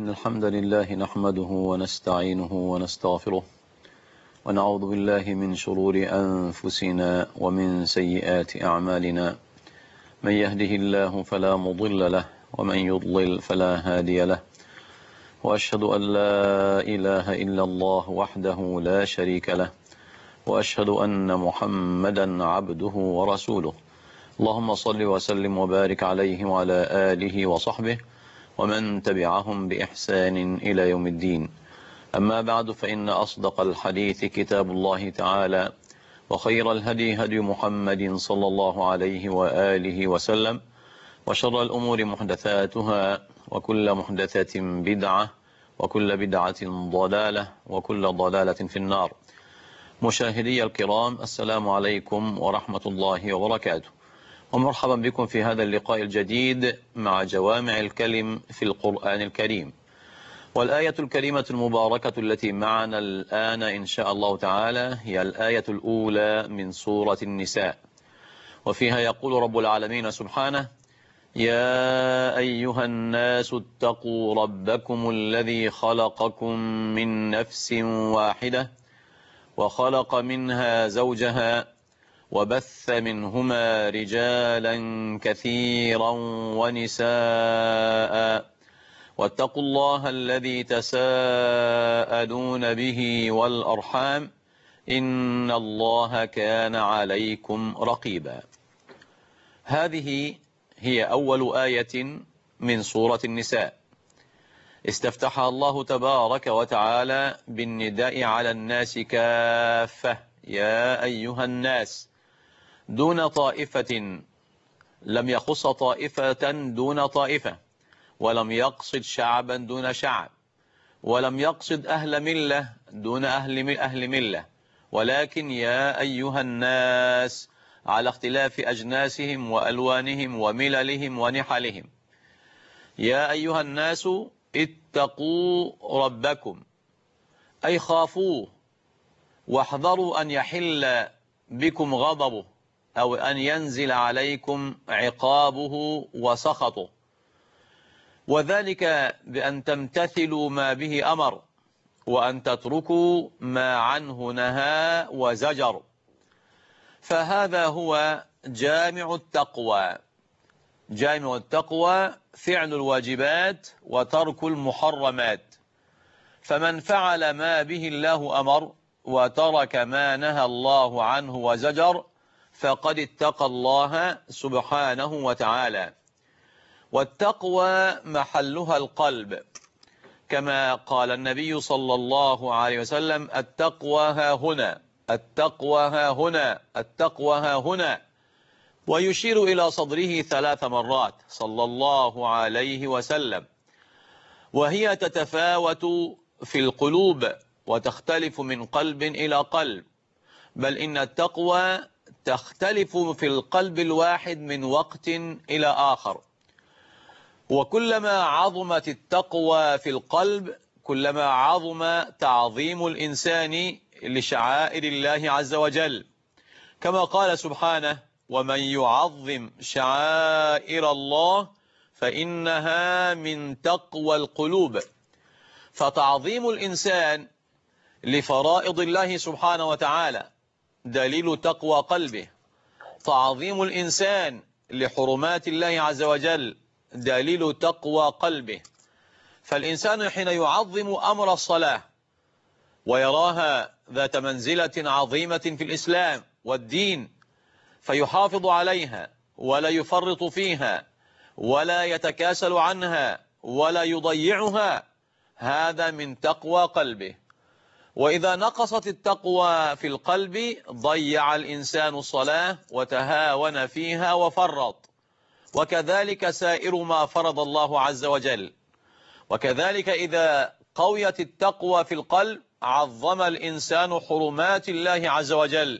إن الحمد لله نحمده ونستعينه ونستغفره ونعوذ بالله من شرور أنفسنا ومن سيئات أعمالنا. من يهده الله فلا مضل له ومن يضلل فلا هادي له، وأشهد أن لا إله إلا الله وحده لا شريك له، وأشهد أن محمدا عبده ورسوله. اللهم صل وسلم وبارك عليه وعلى آله وصحبه ومن تبعهم بإحسان إلى يوم الدين. أما بعد، فإن أصدق الحديث كتاب الله تعالى، وخير الهدي هدي محمد صلى الله عليه وآله وسلم، وشر الأمور محدثاتها، وكل محدثة بدعة، وكل بدعة ضلالة، وكل ضلالة في النار. مشاهدي الكرام، السلام عليكم ورحمة الله وبركاته، ومرحبا بكم في هذا اللقاء الجديد مع جوامع الكلم في القرآن الكريم. والآية الكريمة المباركة التي معنا الآن إن شاء الله تعالى هي الآية الأولى من سورة النساء، وفيها يقول رب العالمين سبحانه: يا أيها الناس اتقوا ربكم الذي خلقكم من نفس واحدة وخلق منها زوجها وبث منهما رجالا كثيرا ونساء واتقوا الله الذي تساءلون به والأرحام إن الله كان عليكم رقيبا. هذه هي أول آية من سورة النساء، استفتحها الله تبارك وتعالى بالنداء على الناس كافة: يا أيها الناس، دون طائفة، لم يخص طائفة دون طائفة، ولم يقصد شعبا دون شعب، ولم يقصد أهل ملة دون أهل ملة، ولكن يا أيها الناس على اختلاف أجناسهم وألوانهم ومللهم ونحلهم. يا أيها الناس اتقوا ربكم، أي خافوه واحذروا أن يحل بكم غضبه أو أن ينزل عليكم عقابه وسخطه، وذلك بأن تمتثلوا ما به أمر وأن تتركوا ما عنه نهى وزجر. فهذا هو جامع التقوى. جامع التقوى فعل الواجبات وترك المحرمات، فمن فعل ما به الله أمر وترك ما نهى الله عنه وزجر فقد اتقى الله سبحانه وتعالى. والتقوى محلها القلب، كما قال النبي صلى الله عليه وسلم: التقوى ها هنا، التقوى ها هنا، التقوى ها هنا، ويشير إلى صدره 3 مرات صلى الله عليه وسلم. وهي تتفاوت في القلوب وتختلف من قلب إلى قلب، بل إن التقوى تختلف في القلب الواحد من وقت إلى آخر. وكلما عظمت التقوى في القلب كلما عظم تعظيم الإنسان لشعائر الله عز وجل، كما قال سبحانه: ومن يعظم شعائر الله فإنها من تقوى القلوب. فتعظيم الإنسان لفرائض الله سبحانه وتعالى دليل تقوى قلبه، تعظيم الإنسان لحرمات الله عز وجل دليل تقوى قلبه. فالإنسان حين يعظم أمر الصلاة ويراها ذات منزلة عظيمة في الإسلام والدين فيحافظ عليها ولا يفرط فيها ولا يتكاسل عنها ولا يضيعها، هذا من تقوى قلبه. وإذا نقصت التقوى في القلب ضيع الإنسان الصلاة وتهاون فيها وفرط، وكذلك سائر ما فرض الله عز وجل. وكذلك إذا قويت التقوى في القلب عظم الإنسان حرمات الله عز وجل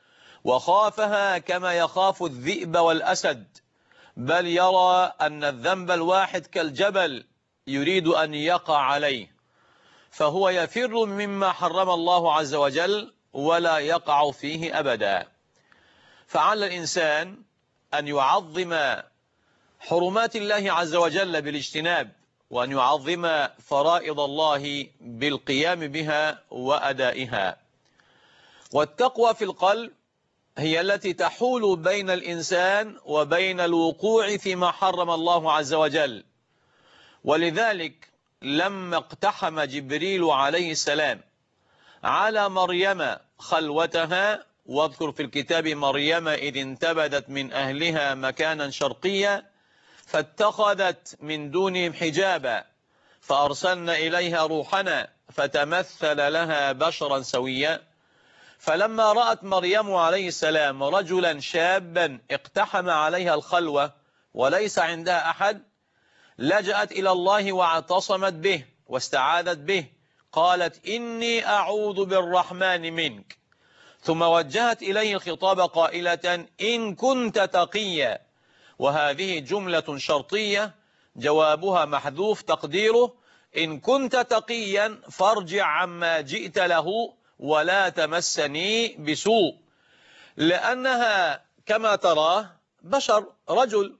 وخافها كما يخاف الذئب والأسد، بل يرى أن الذنب الواحد كالجبل يريد أن يقع عليه، فهو يفر مما حرم الله عز وجل ولا يقع فيه أبدا. فعلى الإنسان أن يعظم حرمات الله عز وجل بالاجتناب وأن يعظم فرائض الله بالقيام بها وأدائها. والتقوى في القلب هي التي تحول بين الإنسان وبين الوقوع فيما حرم الله عز وجل. ولذلك لما اقتحم جبريل عليه السلام على مريم خلوتها، واذكر في الكتاب مريم إذ انتبذت من أهلها مكانا شرقيا فاتخذت من دونهم حجابا فأرسلنا إليها روحنا فتمثل لها بشرا سويا. فلما رأت مريم عليه السلام رجلا شابا اقتحم عليها الخلوة وليس عندها أحد، لجأت إلى الله واعتصمت به واستعاذت به، قالت إني أعوذ بالرحمن منك، ثم وجهت إليه الخطاب قائلة إن كنت تقيا، وهذه جملة شرطية جوابها محذوف تقديره إن كنت تقيا فارجع عما جئت له ولا تمسني بسوء، لأنها كما تراه بشر رجل،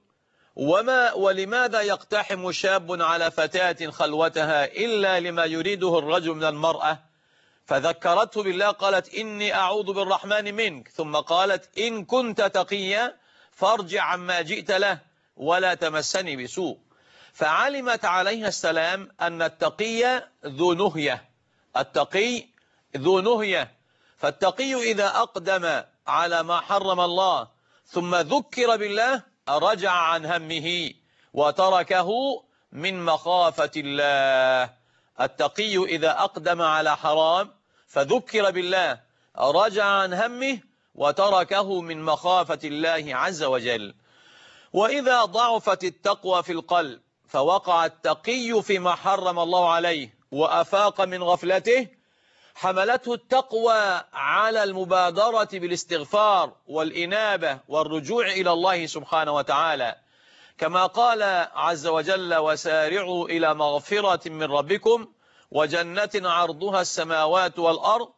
ولماذا يقتحم شاب على فتاة خلوتها إلا لما يريده الرجل من المرأة؟ فذكرته بالله قالت إني أعوذ بالرحمن منك، ثم قالت إن كنت تقيا فارجع عما جئت له ولا تمسني بسوء. فعلمت عليها السلام أن التقي ذو نهية، التقي ذو نهية، فالتقي إذا أقدم على ما حرم الله ثم ذكر بالله رجع عن همه وتركه من مخافة الله. التقي إذا أقدم على حرام فذكر بالله رجع عن همه وتركه من مخافة الله عز وجل. وإذا ضعفت التقوى في القلب فوقع التقي فيما حرم الله عليه وأفاق من غفلته، حملته التقوى على المبادرة بالاستغفار والإنابة والرجوع إلى الله سبحانه وتعالى، كما قال عز وجل وسارعوا إلى مغفرة من ربكم وجنة عرضها السماوات والأرض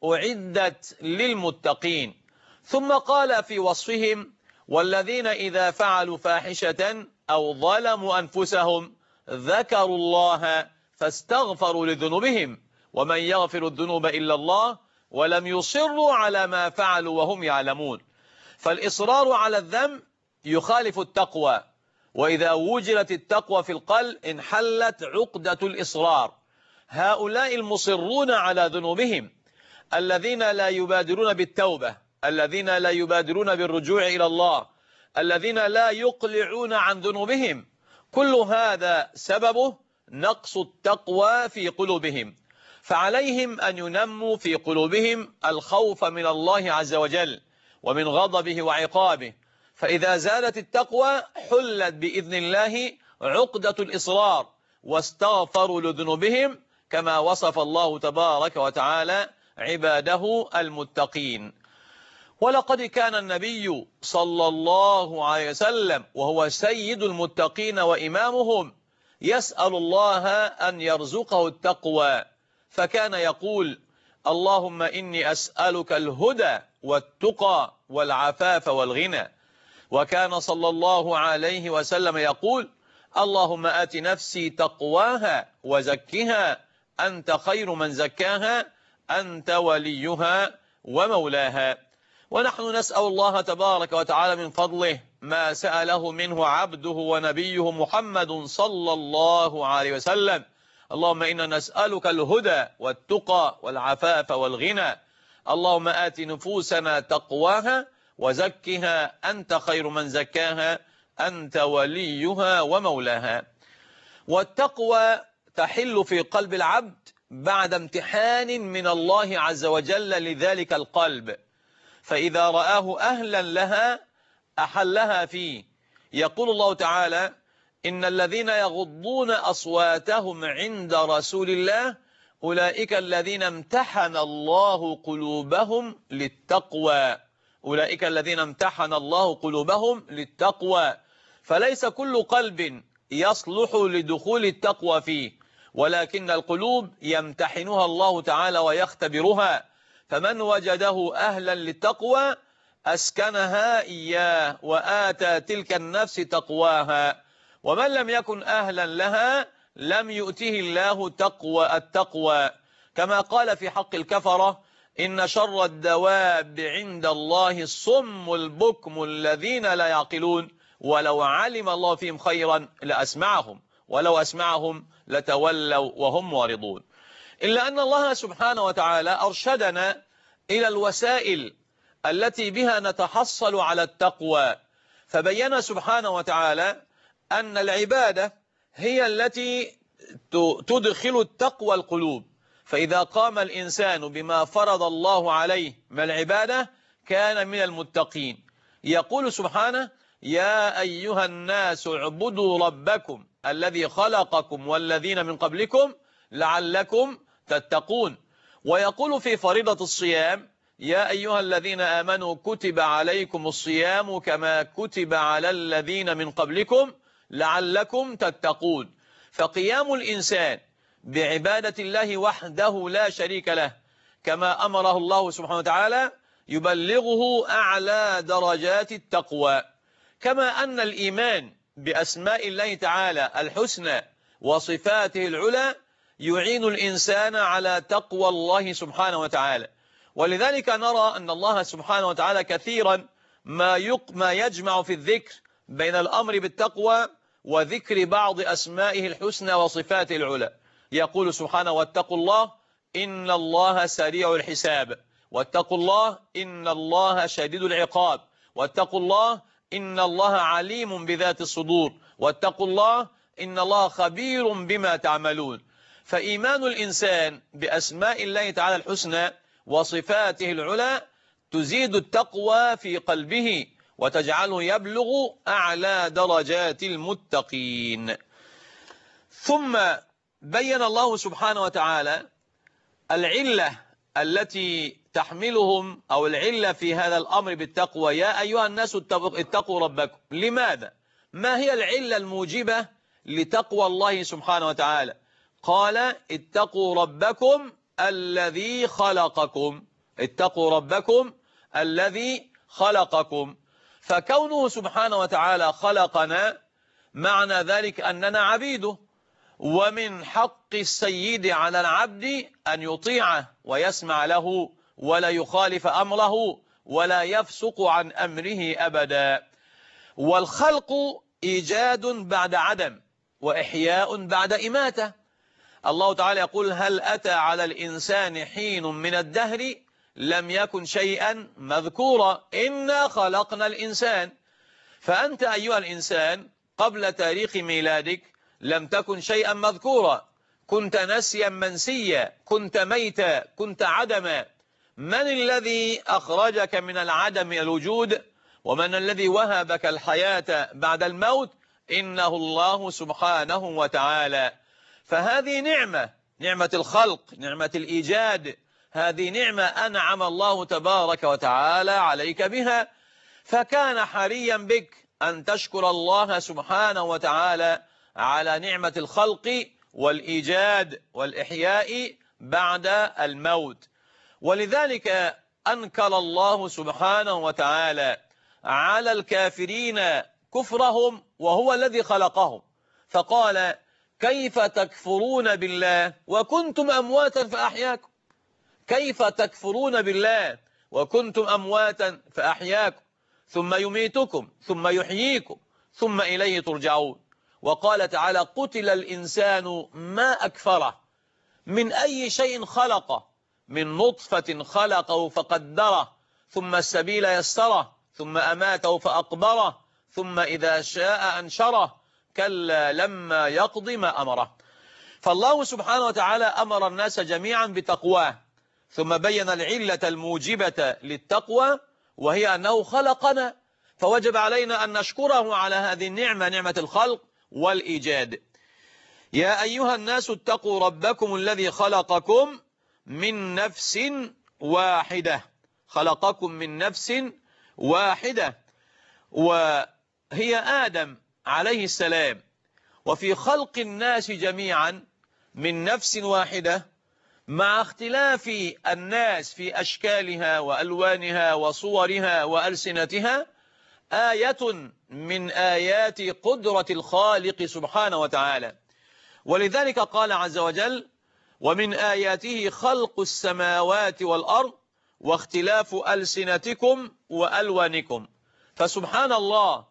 أعدت للمتقين. ثم قال في وصفهم والذين إذا فعلوا فاحشة أو ظلموا أنفسهم ذكروا الله فاستغفروا لذنوبهم ومن يغفر الذنوب إلا الله ولم يصروا على ما فعلوا وهم يعلمون. فالإصرار على الذنب يخالف التقوى، وإذا وجدت التقوى في القلب انحلت عقدة الإصرار. هؤلاء المصرون على ذنوبهم الذين لا يبادرون بالتوبة، الذين لا يبادرون بالرجوع إلى الله، الذين لا يقلعون عن ذنوبهم، كل هذا سببه نقص التقوى في قلوبهم. فعليهم أن ينموا في قلوبهم الخوف من الله عز وجل ومن غضبه وعقابه، فإذا زالت التقوى حلت بإذن الله عقدة الإصرار واستغفروا لذنوبهم كما وصف الله تبارك وتعالى عباده المتقين. ولقد كان النبي صلى الله عليه وسلم وهو سيد المتقين وإمامهم يسأل الله أن يرزقه التقوى، فكان يقول اللهم إني أسألك الهدى والتقى والعفاف والغنى. وكان صلى الله عليه وسلم يقول اللهم آت نفسي تقواها وزكها أنت خير من زكاها أنت وليها ومولاها. ونحن نسأل الله تبارك وتعالى من فضله ما سأله منه عبده ونبيه محمد صلى الله عليه وسلم. اللهم إنا نسألك الهدى والتقى والعفاف والغنى. اللهم آت نفوسنا تقواها وزكها أنت خير من زكاها أنت وليها ومولاها. والتقوى تحل في قلب العبد بعد امتحان من الله عز وجل لذلك القلب، فإذا رآه أهلا لها أحلها فيه. يقول الله تعالى إن الذين يغضون أصواتهم عند رسول الله أولئك الذين امتحن الله قلوبهم للتقوى، أولئك الذين امتحن الله قلوبهم للتقوى. فليس كل قلب يصلح لدخول التقوى فيه، ولكن القلوب يمتحنها الله تعالى ويختبرها، فمن وجده أهلا للتقوى أسكنها إياه وآتى تلك النفس تقواها، ومن لم يكن أهلا لها لم يؤته الله التقوى، كما قال في حق الكفرة: إن شر الدواب عند الله الصم البكم الذين لا يعقلون ولو علم الله فيهم خيرا لأسمعهم ولو أسمعهم لتولوا وهم معرضون. إلا أن الله سبحانه وتعالى أرشدنا إلى الوسائل التي بها نتحصل على التقوى، فبين سبحانه وتعالى أن العبادة هي التي تدخل التقوى القلوب، فإذا قام الإنسان بما فرض الله عليه من العبادة كان من المتقين. يقول سبحانه: يا أيها الناس اعبدوا ربكم الذي خلقكم والذين من قبلكم لعلكم تتقون. ويقول في فريضة الصيام: يا أيها الذين آمنوا كتب عليكم الصيام كما كتب على الذين من قبلكم لعلكم تتقون. فقيام الإنسان بعبادة الله وحده لا شريك له كما أمره الله سبحانه وتعالى يبلغه أعلى درجات التقوى، كما أن الإيمان بأسماء الله تعالى الحسنى وصفاته العلى يعين الإنسان على تقوى الله سبحانه وتعالى. ولذلك نرى أن الله سبحانه وتعالى كثيرا ما يجمع في الذكر بين الأمر بالتقوى وذكر بعض أسمائه الحسنى وصفاته العلى. يقول سبحانه: واتقوا الله إن الله سريع الحساب، واتقوا الله إن الله شديد العقاب، واتقوا الله إن الله عليم بذات الصدور، واتقوا الله إن الله خبير بما تعملون. فإيمان الإنسان بأسماء الله تعالى الحسنى وصفاته العلى تزيد التقوى في قلبه وتجعله يبلغ أعلى درجات المتقين. ثم بين الله سبحانه وتعالى العلة التي تحملهم أو العلة في هذا الأمر بالتقوى: يا أيها الناس اتقوا ربكم. لماذا؟ ما هي العلة الموجبة لتقوى الله سبحانه وتعالى؟ قال: اتقوا ربكم الذي خلقكم. اتقوا ربكم الذي خلقكم. فكونه سبحانه وتعالى خلقنا معنى ذلك أننا عبيده، ومن حق السيد على العبد أن يطيعه ويسمع له ولا يخالف أمره ولا يفسق عن أمره أبدا. والخلق إيجاد بعد عدم وإحياء بعد إماتة. الله تعالى يقول: هل أتى على الإنسان حين من الدهر لم يكن شيئا مذكورا إنا خلقنا الإنسان. فأنت أيها الإنسان قبل تاريخ ميلادك لم تكن شيئا مذكورا، كنت نسيا منسيا، كنت ميتا، كنت عدما. من الذي أخرجك من العدم إلى الوجود؟ ومن الذي وهبك الحياة بعد الموت؟ إنه الله سبحانه وتعالى. فهذه نعمة الخلق، نعمة الإيجاد، هذه نعمة أنعم الله تبارك وتعالى عليك بها، فكان حريا بك أن تشكر الله سبحانه وتعالى على نعمة الخلق والإيجاد والإحياء بعد الموت. ولذلك أنكر الله سبحانه وتعالى على الكافرين كفرهم وهو الذي خلقهم، فقال: كيف تكفرون بالله وكنتم أمواتا فأحياكم. كيف تكفرون بالله وكنتم أمواتا فأحياكم ثم يميتكم ثم يحييكم ثم إليه ترجعون. وقال تعالى: قتل الإنسان ما أكفره، من أي شيء خلقه؟ من نطفة خلقه فقدره ثم السبيل يسره ثم أماته فأقبره ثم إذا شاء أنشره كلا لما يقض ما أمره. فالله سبحانه وتعالى أمر الناس جميعا بتقواه، ثم بين العلة الموجبة للتقوى وهي أنه خلقنا، فوجب علينا أن نشكره على هذه النعمة، نعمة الخلق والإيجاد. يا أيها الناس اتقوا ربكم الذي خلقكم من نفس واحدة. خلقكم من نفس واحدة وهي آدم عليه السلام. وفي خلق الناس جميعا من نفس واحدة مع اختلاف الناس في أشكالها وألوانها وصورها وألسنتها آية من آيات قدرة الخالق سبحانه وتعالى. ولذلك قال عز وجل: ومن آياته خلق السماوات والأرض واختلاف ألسنتكم وألوانكم. فسبحان الله،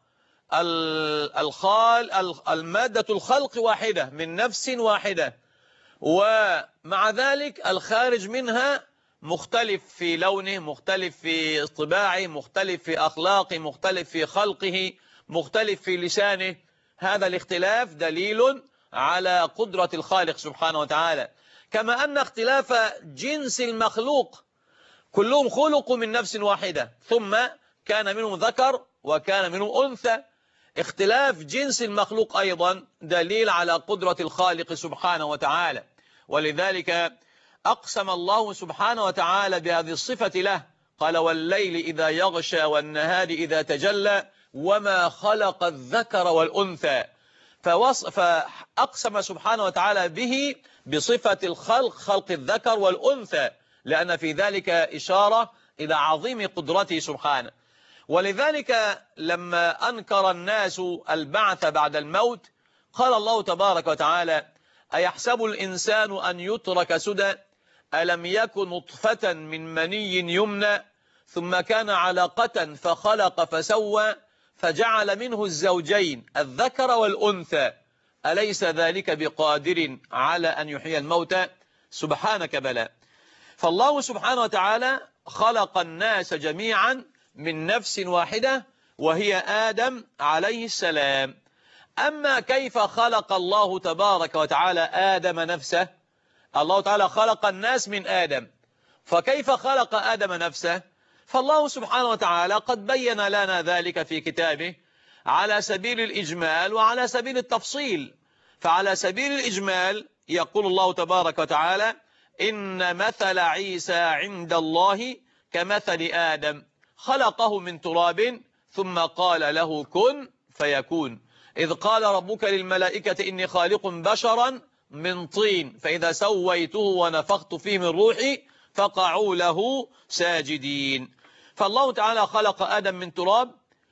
المادة الخلق واحدة من نفس واحدة، ومع ذلك الخارج منها مختلف في لونه، مختلف في طباعه، مختلف في أخلاقه، مختلف في خلقه، مختلف في لسانه. هذا الاختلاف دليل على قدرة الخالق سبحانه وتعالى. كما أن اختلاف جنس المخلوق، كلهم خلقوا من نفس واحدة ثم كان منهم ذكر وكان منهم أنثى، اختلاف جنس المخلوق أيضا دليل على قدرة الخالق سبحانه وتعالى. ولذلك أقسم الله سبحانه وتعالى بهذه الصفة له، قال: والليل إذا يغشى والنهار إذا تجلى وما خلق الذكر والأنثى. فأقسم سبحانه وتعالى به بصفة الخلق، خلق الذكر والأنثى، لأن في ذلك إشارة إلى عظيم قدرته سبحانه. ولذلك لما أنكر الناس البعث بعد الموت قال الله تبارك وتعالى: أيحسب الإنسان أن يترك سدى ألم يكن نطفة من مني يمنى ثم كان علقة فخلق فسوى فجعل منه الزوجين الذكر والأنثى أليس ذلك بقادر على أن يحيي الموتى؟ سبحانك بلى. فالله سبحانه وتعالى خلق الناس جميعا من نفس واحدة وهي آدم عليه السلام. أما كيف خلق الله تبارك وتعالى آدم نفسه؟ الله تعالى خلق الناس من آدم، فكيف خلق آدم نفسه؟ فالله سبحانه وتعالى قد بين لنا ذلك في كتابه على سبيل الإجمال وعلى سبيل التفصيل. فعلى سبيل الإجمال يقول الله تبارك وتعالى: إن مثل عيسى عند الله كمثل آدم خلقه من تراب ثم قال له كن فيكون. إذ قال ربك للملائكة إني خالق بشرا من طين فإذا سويته ونفخت فيه من روحي فقعوا له ساجدين. فالله تعالى خلق آدم من تراب،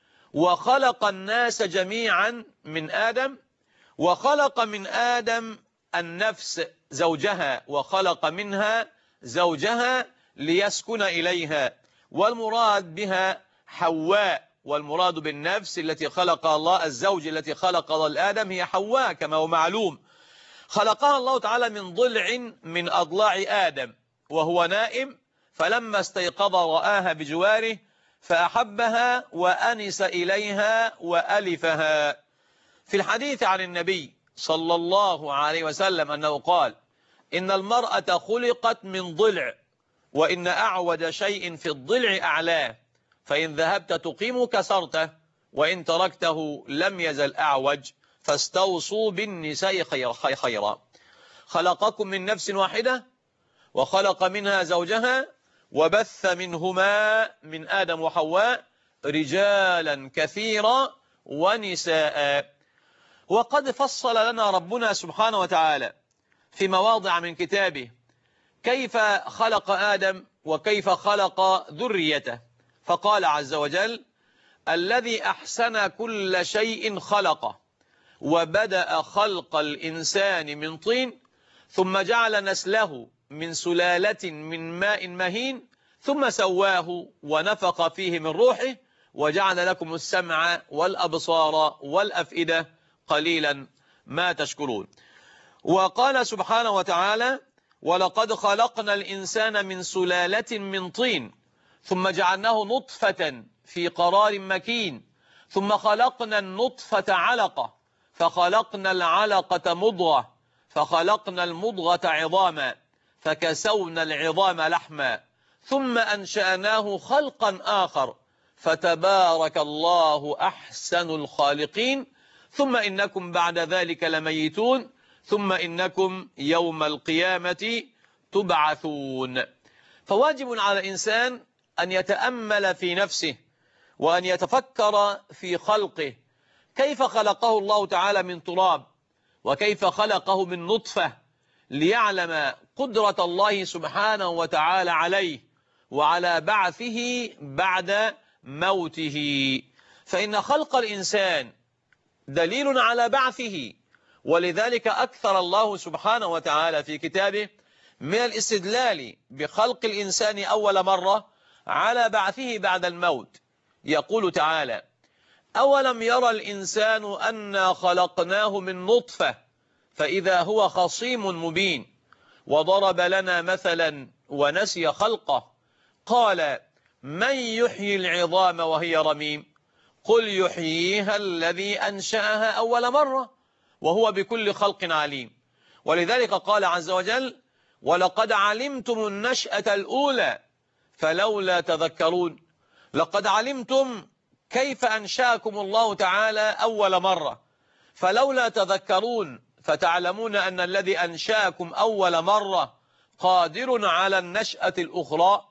وخلق الناس جميعا من آدم، وخلق من آدم النفس زوجها، وخلق منها زوجها ليسكن إليها، والمراد بها حواء، والمراد بالنفس التي خلق الله، الزوج التي خلق الله لآدم هي حواء كما هو معلوم. خلقها الله تعالى من ضلع من أضلاع آدم وهو نائم، فلما استيقظ رآها بجواره فأحبها وأنس إليها وألفها. في الحديث عن النبي صلى الله عليه وسلم أنه قال: إن المرأة خلقت من ضلع، وإن أعوج شيء في الضلع أعلاه، فإن ذهبت تقيم كسرته، وإن تركته لم يزل أعوج، فاستوصوا بالنساء خيرا. خلقكم من نفس واحدة وخلق منها زوجها وبث منهما من آدم وحواء رجالا كثيرا ونساء. وقد فصل لنا ربنا سبحانه وتعالى في مواضع من كتابه كيف خلق آدم وكيف خلق ذريته، فقال عز وجل: الذي أحسن كل شيء خلقه وبدأ خلق الإنسان من طين ثم جعل نسله من سلالة من ماء مهين ثم سواه ونفخ فيه من روحه وجعل لكم السمع والأبصار والأفئدة قليلا ما تشكرون. وقال سبحانه وتعالى: ولقد خلقنا الإنسان من سلالة من طين ثم جعلناه نطفة في قرار مكين ثم خلقنا النطفة علقة فخلقنا العلقة مضغة فخلقنا المضغة عظاما فكسونا العظام لحما ثم أنشأناه خلقا آخر فتبارك الله أحسن الخالقين ثم إنكم بعد ذلك لميتون ثم إنكم يوم القيامة تبعثون. فواجب على الإنسان أن يتأمل في نفسه وأن يتفكر في خلقه، كيف خلقه الله تعالى من تراب وكيف خلقه من نطفة، ليعلم قدرة الله سبحانه وتعالى عليه وعلى بعثه بعد موته. فإن خلق الإنسان دليل على بعثه ولذلك أكثر الله سبحانه وتعالى في كتابه من الاستدلال بخلق الإنسان أول مرة على بعثه بعد الموت. يقول تعالى: أولم يرى الإنسان أنا خلقناه من نطفة فإذا هو خصيم مبين وضرب لنا مثلا ونسي خلقه قال من يحيي العظام وهي رميم قل يحييها الذي أنشأها أول مرة وهو بكل خلق عليم. ولذلك قال عز وجل: ولقد علمتم النشأة الأولى فلولا تذكرون. لقد علمتم كيف أنشأكم الله تعالى أول مرة، فلولا تذكرون، فتعلمون أن الذي أنشأكم أول مرة قادر على النشأة الأخرى.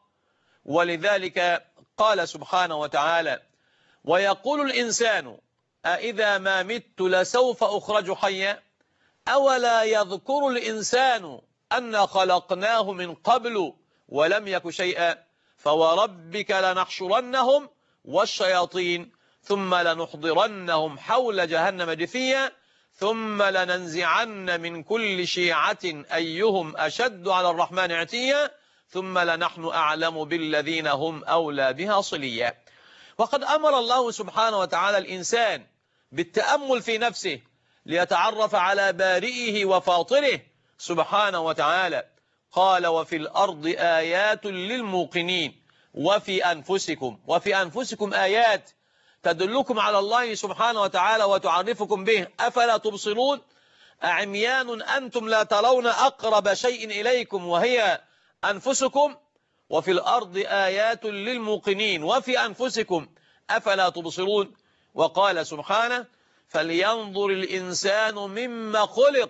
ولذلك قال سبحانه وتعالى: ويقول الإنسان أإذا ما مت لسوف أخرج حيا أولا يذكر الإنسان أنا خلقناه من قبل ولم يك شيئا فوربك لنحشرنهم والشياطين ثم لنحضرنهم حول جهنم جثيا ثم لننزعن من كل شيعة أيهم أشد على الرحمن عتيا ثم لنحن أعلم بالذين هم أولى بها صليا. وقد أمر الله سبحانه وتعالى الإنسان بالتأمل في نفسه ليتعرف على بارئه وفاطره سبحانه وتعالى. قال: وفي الأرض آيات للموقنين وفي أنفسكم آيات تدلكم على الله سبحانه وتعالى وتعرفكم به أفلا تبصرون أعميان أنتم لا ترون أقرب شيء إليكم وهي أنفسكم وفي الأرض آيات للموقنين وفي أنفسكم أفلا تبصرون. وقال سبحانه: فلينظر الإنسان مما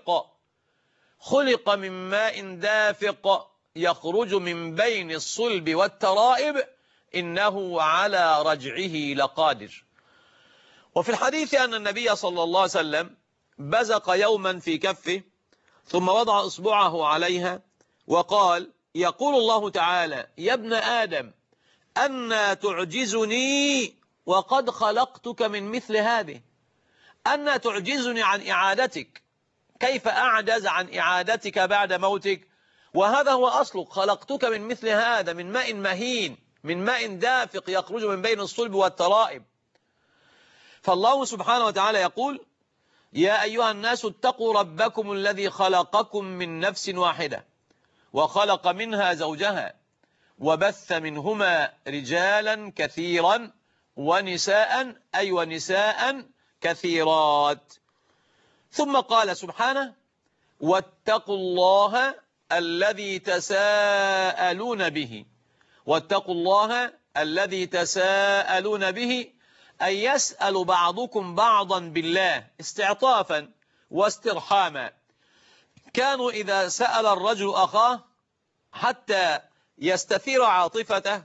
خلق من ماء دافق يخرج من بين الصلب والترائب إنه على رجعه لقادر. وفي الحديث أن النبي صلى الله عليه وسلم بزق يوما في كفه ثم وضع إصبعه عليها وقال: يقول الله تعالى: يا ابن آدم أنى تعجزني وقد خلقتك من مثل هذه، أنى تعجزني عن إعادتك، كيف أعجز عن إعادتك بعد موتك؟ وهذا هو أصلك، خلقتك من مثل هذا، من ماء مهين، من ماء دافق يخرج من بين الصلب والترائب. فالله سبحانه وتعالى يقول: يا أيها الناس اتقوا ربكم الذي خلقكم من نفس واحدة وخلق منها زوجها وبث منهما رجالا كثيرا ونساء ونساء كثيرات. ثم قال سبحانه: واتقوا الله الذي تساءلون به. واتقوا الله الذي تساءلون به أي يسأل بعضكم بعضا بالله استعطافا واسترحاما. كانوا إذا سأل الرجل أخاه حتى يستثير عاطفته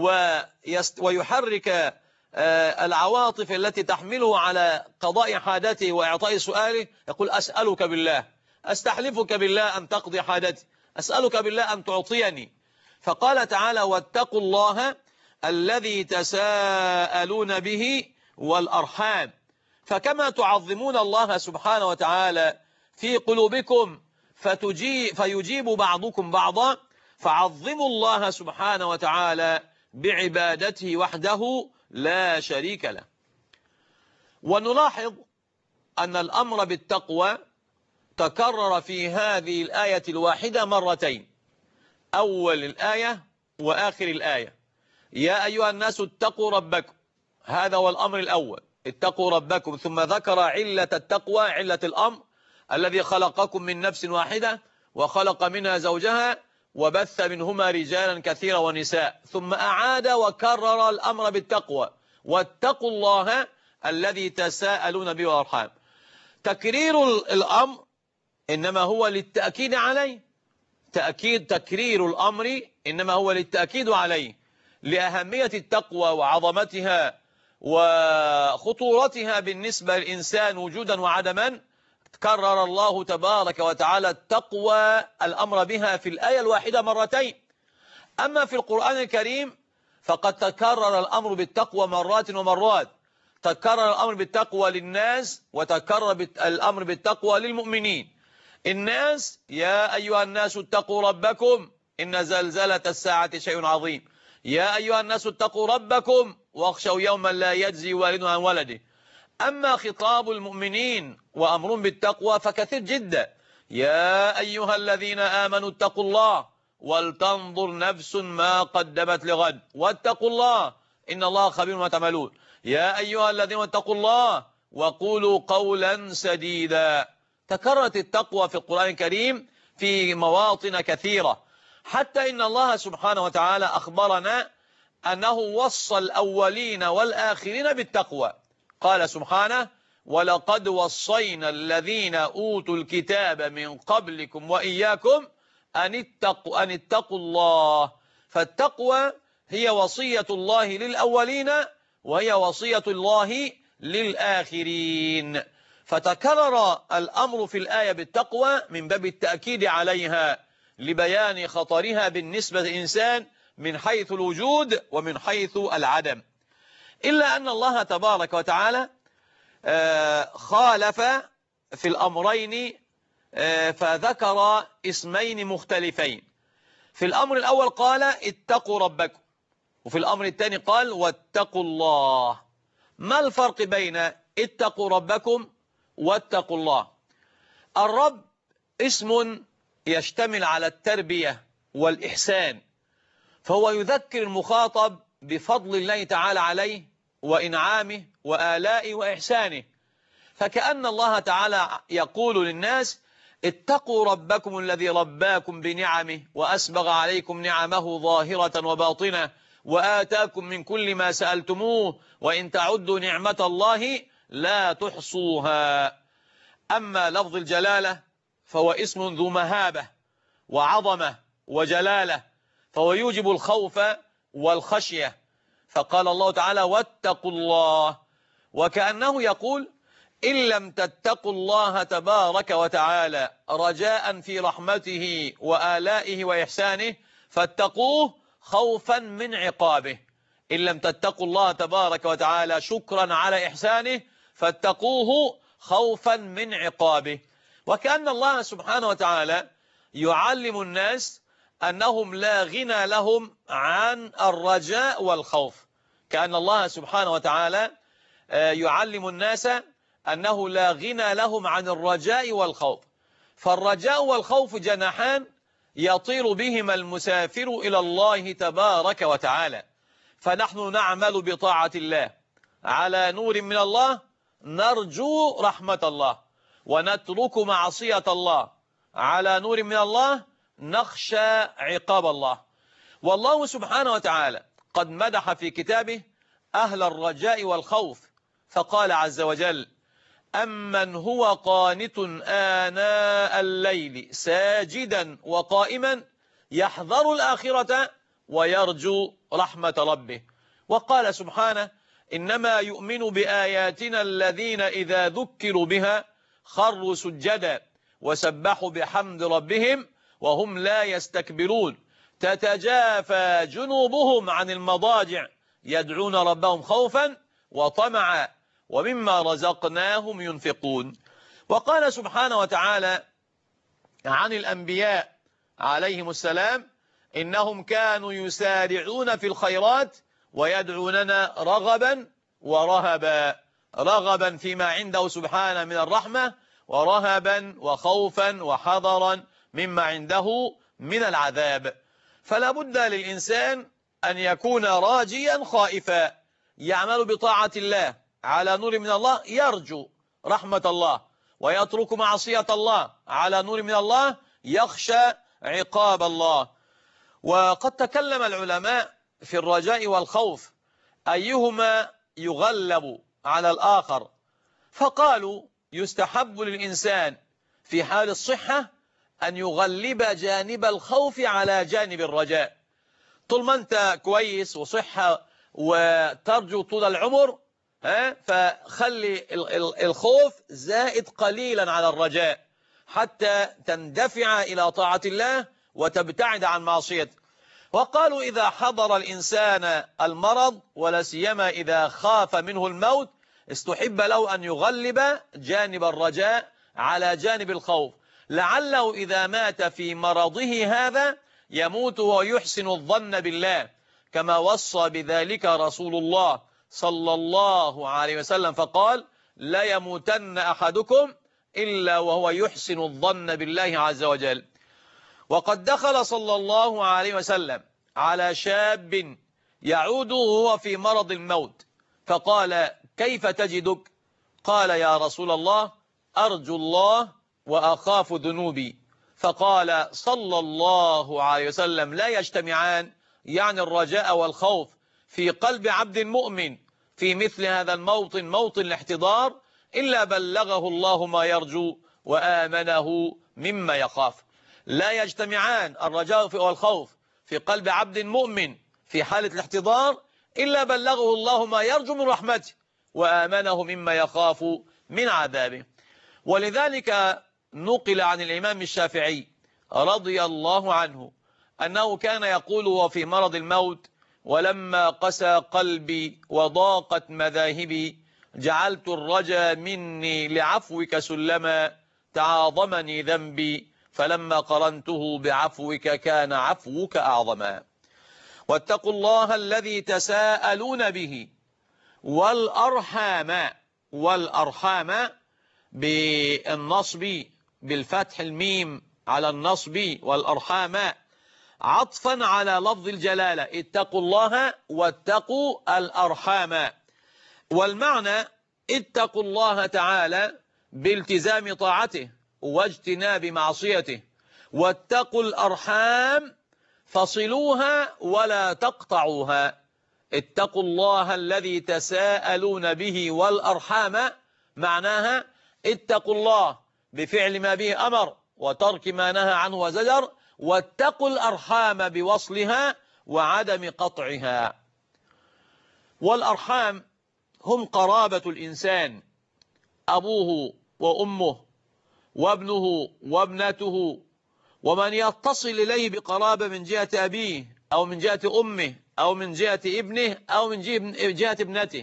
ويحرك العواطف التي تحمله على قضاء حاجته وإعطاء سؤاله، يقول: أسألك بالله، أستحلفك بالله أن تقضي حاجتي، أسألك بالله أن تعطيني. فقال تعالى: واتقوا الله الذي تساءلون به والأرحام. فكما تعظمون الله سبحانه وتعالى في قلوبكم فيجيب بعضكم بعضا، فعظموا الله سبحانه وتعالى بعبادته وحده لا شريك له. ونلاحظ أن الأمر بالتقوى تكرر في هذه الآية الواحدة مرتين، أول الآية وآخر الآية. يا أيها الناس اتقوا ربكم، هذا هو الأمر الأول، اتقوا ربكم. ثم ذكر علة التقوى، علة الأمر، الذي خلقكم من نفس واحدة وخلق منها زوجها وبث منهما رجالا كثيرا ونساء. ثم أعاد وكرر الأمر بالتقوى: واتقوا الله الذي تساءلون به والأرحام. تكرير الأمر إنما هو للتأكيد عليه، تكرير الأمر إنما هو للتأكيد عليه، لأهمية التقوى وعظمتها وخطورتها بالنسبة للإنسان وجودا وعدما. كرر الله تبارك وتعالى التقوى الأمر بها في الآية الواحدة مرتين. أما في القرآن الكريم فقد تكرر الأمر بالتقوى مرات ومرات، تكرر الأمر بالتقوى للناس وتكرر الأمر بالتقوى للمؤمنين. الناس: يا أيها الناس اتقوا ربكم إن زلزلة الساعة شيء عظيم. يا أيها الناس اتقوا ربكم واخشوا يوما لا يجزي والد عن ولده. أما خطاب المؤمنين وأمرهم بالتقوى فكثير جدا: يا أيها الذين آمنوا اتقوا الله ولتنظر نفس ما قدمت لغد واتقوا الله إن الله خبير ما تعملون. يا أيها الذين اتقوا الله وقولوا قولا سديدا. تكررت التقوى في القرآن الكريم في مواطن كثيرة، حتى إن الله سبحانه وتعالى أخبرنا أنه وصى الأولين والآخرين بالتقوى. قال سبحانه: ولقد وصينا الذين أوتوا الكتاب من قبلكم وإياكم أن اتقوا الله. فالتقوى هي وصية الله للأولين وهي وصية الله للآخرين. فتكرر الأمر في الآية بالتقوى من باب التأكيد عليها لبيان خطرها بالنسبة للإنسان من حيث الوجود ومن حيث العدم. إلا أن الله تبارك وتعالى خالف في الأمرين، فذكر اسمين مختلفين. في الأمر الأول قال اتقوا ربكم، وفي الأمر الثاني قال واتقوا الله. ما الفرق بين اتقوا ربكم واتقوا الله؟ الرب اسم يشتمل على التربية والإحسان، فهو يذكر المخاطب بفضل الله تعالى عليه وإنعامه وآلائه وإحسانه. فكأن الله تعالى يقول للناس: اتقوا ربكم الذي رباكم بنعمه وأسبغ عليكم نعمه ظاهرة وباطنة وآتاكم من كل ما سألتموه وإن تعدوا نعمة الله لا تحصوها. أما لفظ الجلالة فهو اسم ذو مهابة وعظمة وجلالة، فهو يوجب الخوف والخشية. فقال الله تعالى: واتقوا الله، وكأنه يقول: إن لم تتقوا الله تبارك وتعالى رجاء في رحمته وآلائه وإحسانه فاتقوه خوفا من عقابه. إن لم تتقوا الله تبارك وتعالى شكرا على إحسانه فاتقوه خوفا من عقابه. وكأن الله سبحانه وتعالى يعلم الناس أنهم لا غنى لهم عن الرجاء والخوف. كأن الله سبحانه وتعالى يعلم الناس أنه لا غنى لهم عن الرجاء والخوف. فالرجاء والخوف جناحان يطير بهما المسافر إلى الله تبارك وتعالى. فنحن نعمل بطاعة الله على نور من الله نرجو رحمة الله، ونترك معصية الله على نور من الله نخشى عقاب الله. والله سبحانه وتعالى قد مدح في كتابه أهل الرجاء والخوف، فقال عز وجل: أمن هو قانت آناء الليل ساجدا وقائما يحذر الآخرة ويرجو رحمة ربه. وقال سبحانه: إنما يؤمن بآياتنا الذين إذا ذكروا بها خروا سجدا وسبحوا بحمد ربهم وهم لا يستكبرون تتجافى جنوبهم عن المضاجع يدعون ربهم خوفا وطمعا ومما رزقناهم ينفقون. وقال سبحانه وتعالى عن الأنبياء عليهم السلام: إنهم كانوا يسارعون في الخيرات ويدعوننا رغبا ورهبا. رغبا فيما عنده سبحانه من الرحمة، ورهبا وخوفا وحذرا مما عنده من العذاب. فلا بد للإنسان أن يكون راجيا خائفا، يعمل بطاعة الله على نور من الله يرجو رحمة الله، ويترك معصية الله على نور من الله يخشى عقاب الله. وقد تكلم العلماء في الرجاء والخوف أيهما يغلب على الآخر، فقالوا: يستحب للإنسان في حال الصحة أن يغلب جانب الخوف على جانب الرجاء. طول ما أنت كويس وصحة وترجو طول العمر، فخلي الخوف زائد قليلا على الرجاء حتى تندفع إلى طاعة الله وتبتعد عن معصيته. وقالوا: إذا حضر الإنسان المرض ولا سيما إذا خاف منه الموت استحب له أن يغلب جانب الرجاء على جانب الخوف، لعله إذا مات في مرضه هذا يموت ويحسن الظن بالله، كما وصى بذلك رسول الله صلى الله عليه وسلم فقال: لا يموتن أحدكم إلا وهو يحسن الظن بالله عز وجل. وقد دخل صلى الله عليه وسلم على شاب يعود وهو في مرض الموت فقال: كيف تجدك؟ قال: يا رسول الله، أرجو الله وأخاف ذنوبي. فقال صلى الله عليه وسلم: لا يجتمعان، يعني الرجاء والخوف في قلب عبد مؤمن في مثل هذا الموطن، موطن الاحتضار، إلا بلغه الله ما يرجو وآمنه مما يخاف. لا يجتمعان الرجاء والخوف في قلب عبد مؤمن في حالة الاحتضار إلا بلغه الله ما يرجو من رحمته وآمنه مما يخاف من عذابه. ولذلك نقل عن الإمام الشافعي رضي الله عنه أنه كان يقول وفي مرض الموت: ولما قسى قلبي وضاقت مذاهبي جعلت الرجا مني لعفوك سلما تعاظمني ذنبي فلما قرنته بعفوك كان عفوك أعظما. واتقوا الله الذي تساءلون به والأرحام، والأرحام بالنصب بالفتح الميم على النصب، والأرحام عطفا على لفظ الجلالة: اتقوا الله واتقوا الأرحام. والمعنى اتقوا الله تعالى بالتزام طاعته واجتناب معصيته، واتقوا الأرحام فصلوها ولا تقطعوها. اتقوا الله الذي تساءلون به والأرحام معناها اتقوا الله بفعل ما به أمر وترك ما نهى عنه وزجر، واتقوا الأرحام بوصلها وعدم قطعها. والأرحام هم قرابة الإنسان، أبوه وأمه وابنه وابنته، ومن يتصل إليه بقرابة من جهة أبيه أو من جهة أمه أو من جهة ابنه أو من جهة ابنته.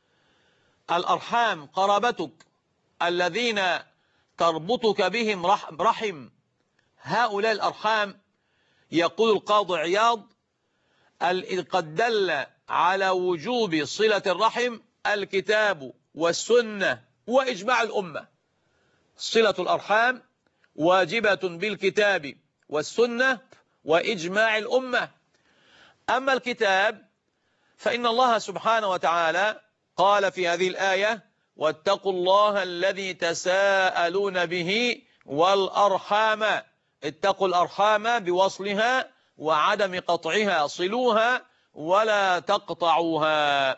الأرحام قرابتك الذين تربطك بهم رحم. هؤلاء الأرحام يقول القاضي عياض: قد دل على وجوب صلة الرحم الكتاب والسنة وإجماع الأمة. صلة الأرحام واجبة بالكتاب والسنة وإجماع الأمة. أما الكتاب فإن الله سبحانه وتعالى قال في هذه الآية: واتقوا الله الذي تساءلون به والأرحام. اتقوا الأرحام بوصلها وعدم قطعها، صلوها ولا تقطعوها.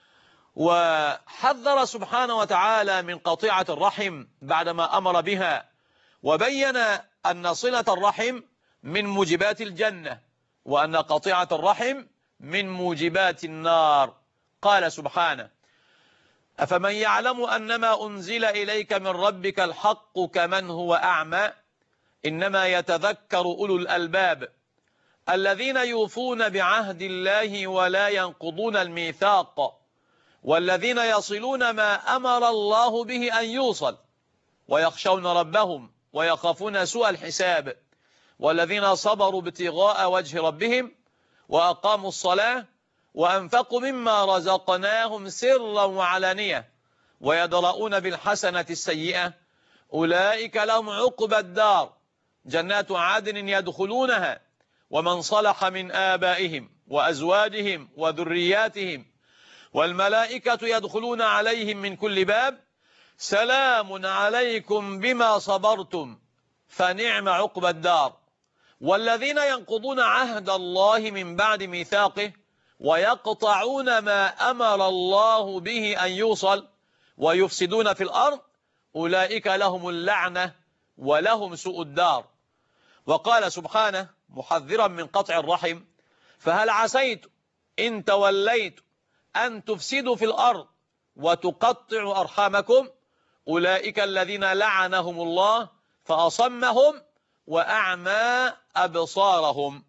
وحذر سبحانه وتعالى من قطيعة الرحم بعدما أمر بها، وبين أن صلة الرحم من موجبات الجنة، وأن قطيعة الرحم من موجبات النار. قال سبحانه: أفمن يعلم أنما أنزل إليك من ربك الحق كمن هو أعمى إنما يتذكر أولو الألباب الذين يوفون بعهد الله ولا ينقضون الميثاق والذين يصلون ما أمر الله به أن يوصل ويخشون ربهم ويخافون سوء الحساب والذين صبروا ابتغاء وجه ربهم وأقاموا الصلاة وأنفقوا مما رزقناهم سرا وعلانية ويدرؤون بالحسنة السيئة أولئك لهم عقبى الدار جنات عدن يدخلونها ومن صلح من آبائهم وأزواجهم وذرياتهم والملائكة يدخلون عليهم من كل باب سلام عليكم بما صبرتم فنعم عقبى الدار. والذين ينقضون عهد الله من بعد ميثاقه ويقطعون ما أمر الله به أن يوصل ويفسدون في الأرض أولئك لهم اللعنة ولهم سوء الدار. وقال سبحانه محذرا من قطع الرحم: فهل عسيت إن توليت أن تفسدوا في الأرض وتقطعوا أرحامكم أولئك الذين لعنهم الله فأصمهم وأعمى أبصارهم.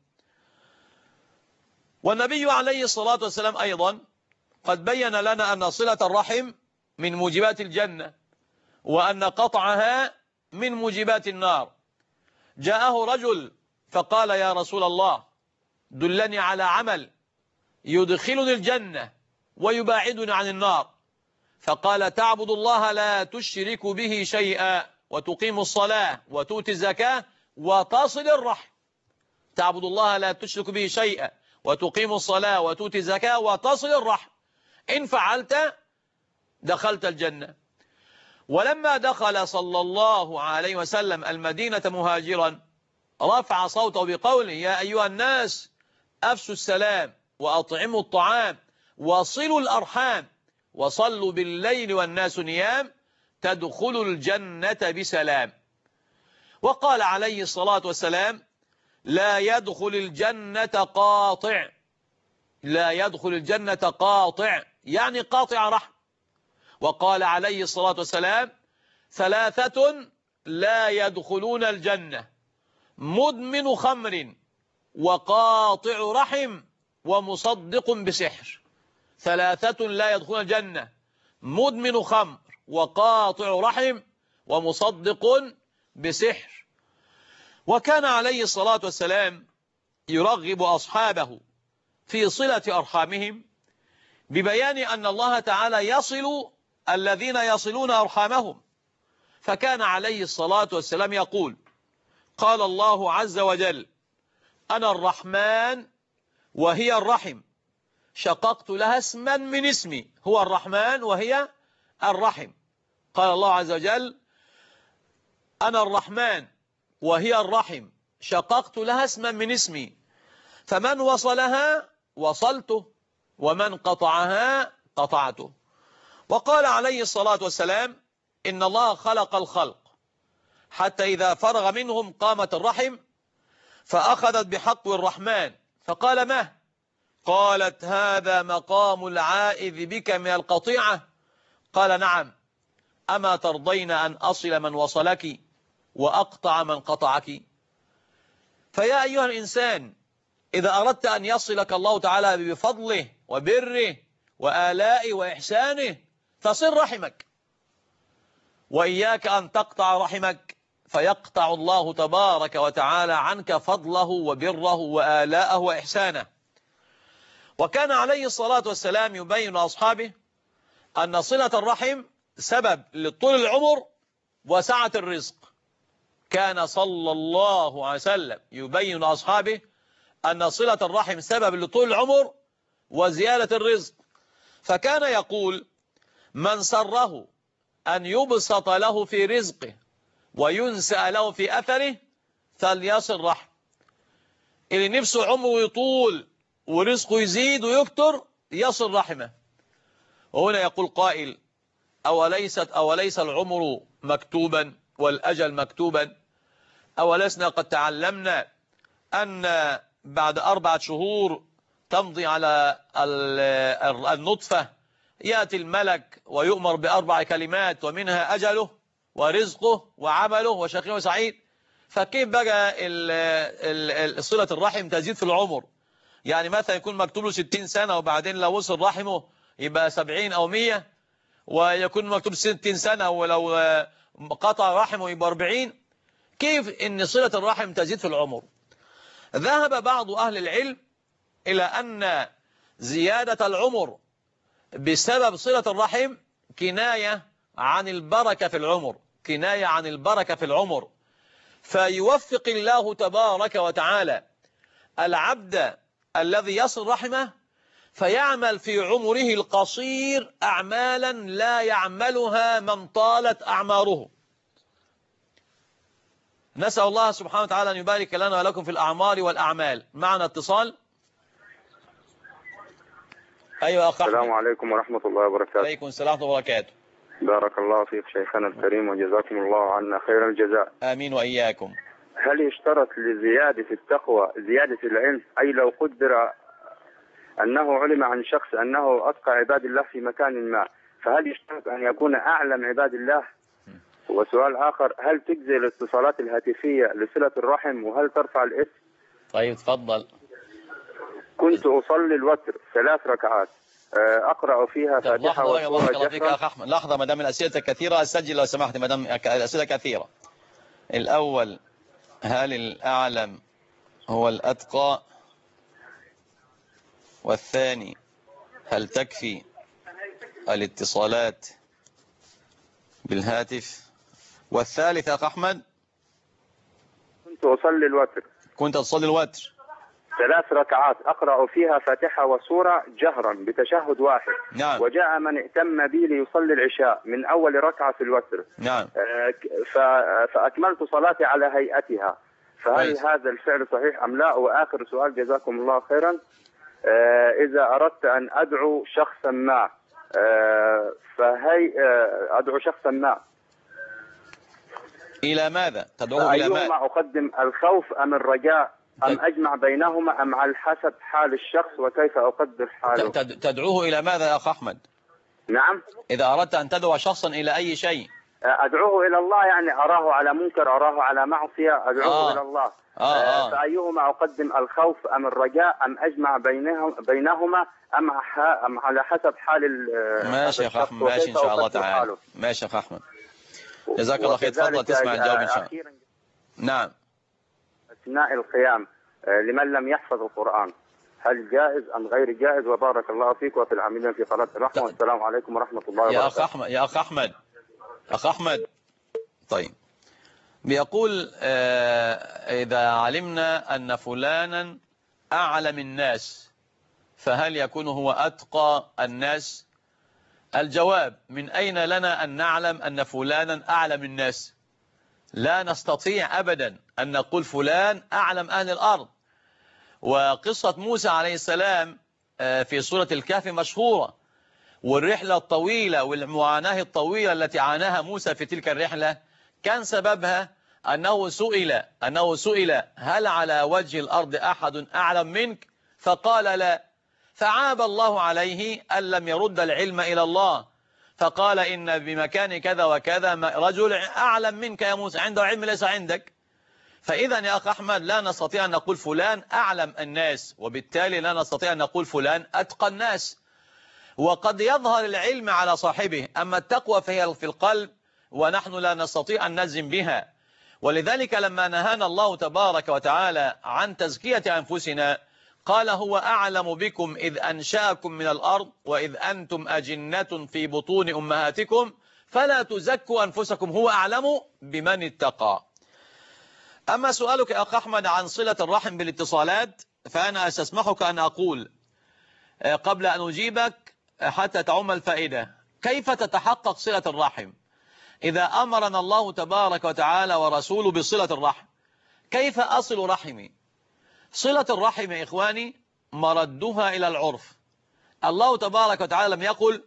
والنبي عليه الصلاة والسلام أيضا قد بين لنا أن صلة الرحم من موجبات الجنة، وأن قطعها من موجبات النار. جاءه رجل فقال: يا رسول الله، دلني على عمل يدخلني الجنة ويباعدني عن النار. فقال: تعبد الله لا تشرك به شيئا، وتقيم الصلاة وتؤتي الزكاة وتصل الرحم. تعبد الله لا تشرك به شيئا وتقيم الصلاة وتؤتي الزكاة وتصل الرحم، إن فعلت دخلت الجنة. ولما دخل صلى الله عليه وسلم المدينة مهاجرا، رفع صوته بقوله: يا أيها الناس، أفشوا السلام وأطعموا الطعام وصلوا الأرحام وصلوا بالليل والناس نيام تدخلوا الجنة بسلام. وقال عليه الصلاة والسلام: لا يدخل الجنة قاطع. لا يدخل الجنة قاطع يعني قاطع رحم. وقال عليه الصلاة والسلام: ثلاثة لا يدخلون الجنة: مدمن خمر وقاطع رحم ومصدق بسحر. ثلاثة لا يدخلون الجنة: مدمن خمر وقاطع رحم ومصدق بسحر. وكان عليه الصلاة والسلام يرغب أصحابه في صلة أرحامهم ببيان أن الله تعالى يصل الذين يصلون أرحامهم. فكان عليه الصلاة والسلام يقول: قال الله عز وجل: أنا الرحمن وهي الرحم، شققت لها اسما من اسمي. هو الرحمن وهي الرحم. قال الله عز وجل: أنا الرحمن وهي الرحم، شققت لها اسما من اسمي، فمن وصلها وصلته ومن قطعها قطعته. وقال عليه الصلاة والسلام: إن الله خلق الخلق حتى إذا فرغ منهم قامت الرحم فأخذت بحق الرحمن، فقال: ما؟ قالت: هذا مقام العائذ بك من القطيعة. قال: نعم. أما ترضين أن أصل من وصلك وأقطع من قطعك؟ فيا أيها الإنسان، إذا أردت أن يصلك الله تعالى بفضله وبره وآلائه وإحسانه فصل رحمك، وإياك أن تقطع رحمك فيقطع الله تبارك وتعالى عنك فضله وبره وآلاءه وإحسانه. وكان عليه الصلاة والسلام يبين لأصحابه أن صلة الرحم سبب لطول العمر وسعة الرزق. كان صلى الله عليه وسلم يبين لأصحابه أن صلة الرحم سبب لطول العمر وزيادة الرزق، فكان يقول: من سره أن يبسط له في رزقه وينسأ له في أثره فليصل رحم. اللي نفسه عمره يطول ورزقه يزيد ويكتر يصل رحمه. وهنا يقول قائل: أوليس العمر مكتوبا والأجل مكتوبا؟ أولسنا قد تعلمنا أن بعد 4 شهور تمضي على النطفة يأتي الملك ويؤمر ب4 كلمات ومنها أجله ورزقه وعمله وشقي وسعيد؟ فكيف بقى صلة الرحم تزيد في العمر؟ يعني مثلا يكون مكتوب له 60 سنة وبعدين لو وصل رحمه يبقى 70 أو 100، ويكون مكتوب 60 سنة ولو قطع رحمه يبقى 40. كيف إن صلة الرحم تزيد في العمر؟ ذهب بعض أهل العلم إلى أن زيادة العمر بسبب صلة الرحم كناية عن البركة في العمر، كناية عن البركة في العمر. فيوفق الله تبارك وتعالى العبد الذي يصل رحمه فيعمل في عمره القصير أعمالا لا يعملها من طالت أعماره. نسأل الله سبحانه وتعالى أن يبارك لنا ولكم في الأعمار والأعمال. معنا اتصال. أيوة أخ. السلام عليكم ورحمة الله وبركاته. عليكم السلام ورحمة الله وبركاته. بارك الله فيك شيخنا الكريم وجزاكم الله عنا خير الجزاء. آمين وإياكم. هل يشترط لزيادة التقوى زيادة العلم؟ أي لو قدر أنه علم عن شخص أنه أتقى عباد الله في مكان ما، فهل يشترط أن يكون أعلم عباد الله؟ وسؤال آخر: هل تجزي الاتصالات الهاتفية لصلة الرحم وهل ترفع الإثم؟ طيب تفضل. كنت أصلي الوتر 3 ركعات، أقرأ فيها طب فاتحة لحظة بقى، وسورة بارك الله فيك يا جهرا. أخ أحمد، لحظة، ما دام الأسئلة كثيرة أسجل لو سمحت، ما دام الأسئلة كثيرة. الأول، هل الأعلم هو الأتقى؟ والثاني، هل تكفي الاتصالات بالهاتف؟ والثالث يا أخ أحمد، كنت أصلي الوتر كنت تصلي الوتر 3 ركعات أقرأ فيها فاتحة وسورة جهرا بتشهد واحد. نعم وجاء من ائتم بي ليصلي العشاء من أول ركعة في الوتر، نعم فأكملت صلاتي على هيئتها، فهل كويس. هذا الفعل صحيح أم لا؟ وآخر سؤال جزاكم الله خيرا، إذا أردت أن أدعو شخصا ما، فهي أدعو شخصا ما، إلى ماذا تدعوه؟ إلى ماذا؟ فأيهما أقدم، الخوف أم الرجاء أم أجمع بينهما أم على حسب حال الشخص وكيف أقدر حاله؟ تدعوه إلى ماذا يا أخ أحمد؟ نعم، إذا أردت أن تدعو شخصا إلى أي شيء؟ أدعوه إلى الله، يعني أراه على منكر، أراه على معصية، أدعوه إلى الله. فأيهما أقدم، الخوف أم الرجاء أم أجمع بينهما أم على حسب حال ماشي يا أخ أحمد، ماشي إن شاء الله تعالى. ماشي يا أخ أحمد، جزاك الله خير. تفضل تسمع الجواب إن شاء الله. نعم. أثناء القيام لمن لم يحفظ القرآن، هل جائز أم غير جائز؟ وبارك الله فيك وفي العاملين في قناة الرحمة، والسلام عليكم ورحمة الله وبركاته. يا أخ أحمد، طيب، بيقول إذا علمنا أن فلانا أعلم الناس فهل يكون هو أتقى الناس؟ الجواب: من أين لنا أن نعلم أن فلانا أعلم الناس؟ لا نستطيع أبدا أن نقول فلان أعلم أهل الأرض. وقصة موسى عليه السلام في سورة الكهف مشهورة، والرحلة الطويلة والمعاناة الطويلة التي عاناها موسى في تلك الرحلة كان سببها أنه سئل هل على وجه الأرض أحد أعلم منك؟ فقال لا، فعاب الله عليه أن لم يرد العلم إلى الله، فقال إن بمكان كذا وكذا رجل أعلم منك يا موسى، عنده علم ليس عندك. فإذا يا أخ أحمد لا نستطيع أن نقول فلان أعلم الناس، وبالتالي لا نستطيع أن نقول فلان أتقى الناس. وقد يظهر العلم على صاحبه، أما التقوى فهي في القلب، ونحن لا نستطيع أن نجزم بها. ولذلك لما نهانا الله تبارك وتعالى عن تزكية أنفسنا قال هو أعلم بكم إذ أنشأكم من الأرض وإذ أنتم أجنة في بطون أمهاتكم فلا تزكوا أنفسكم هو أعلم بمن اتقى. أما سؤالك يا أخ أحمد عن صلة الرحم بالاتصالات، فأنا أستسمحك أن أقول قبل أن أجيبك حتى تعم الفائدة: كيف تتحقق صلة الرحم؟ إذا أمرنا الله تبارك وتعالى ورسوله بصلة الرحم، كيف أصل رحمي؟ صلة الرحم يا إخواني مردها إلى العرف. الله تبارك وتعالى لم يقل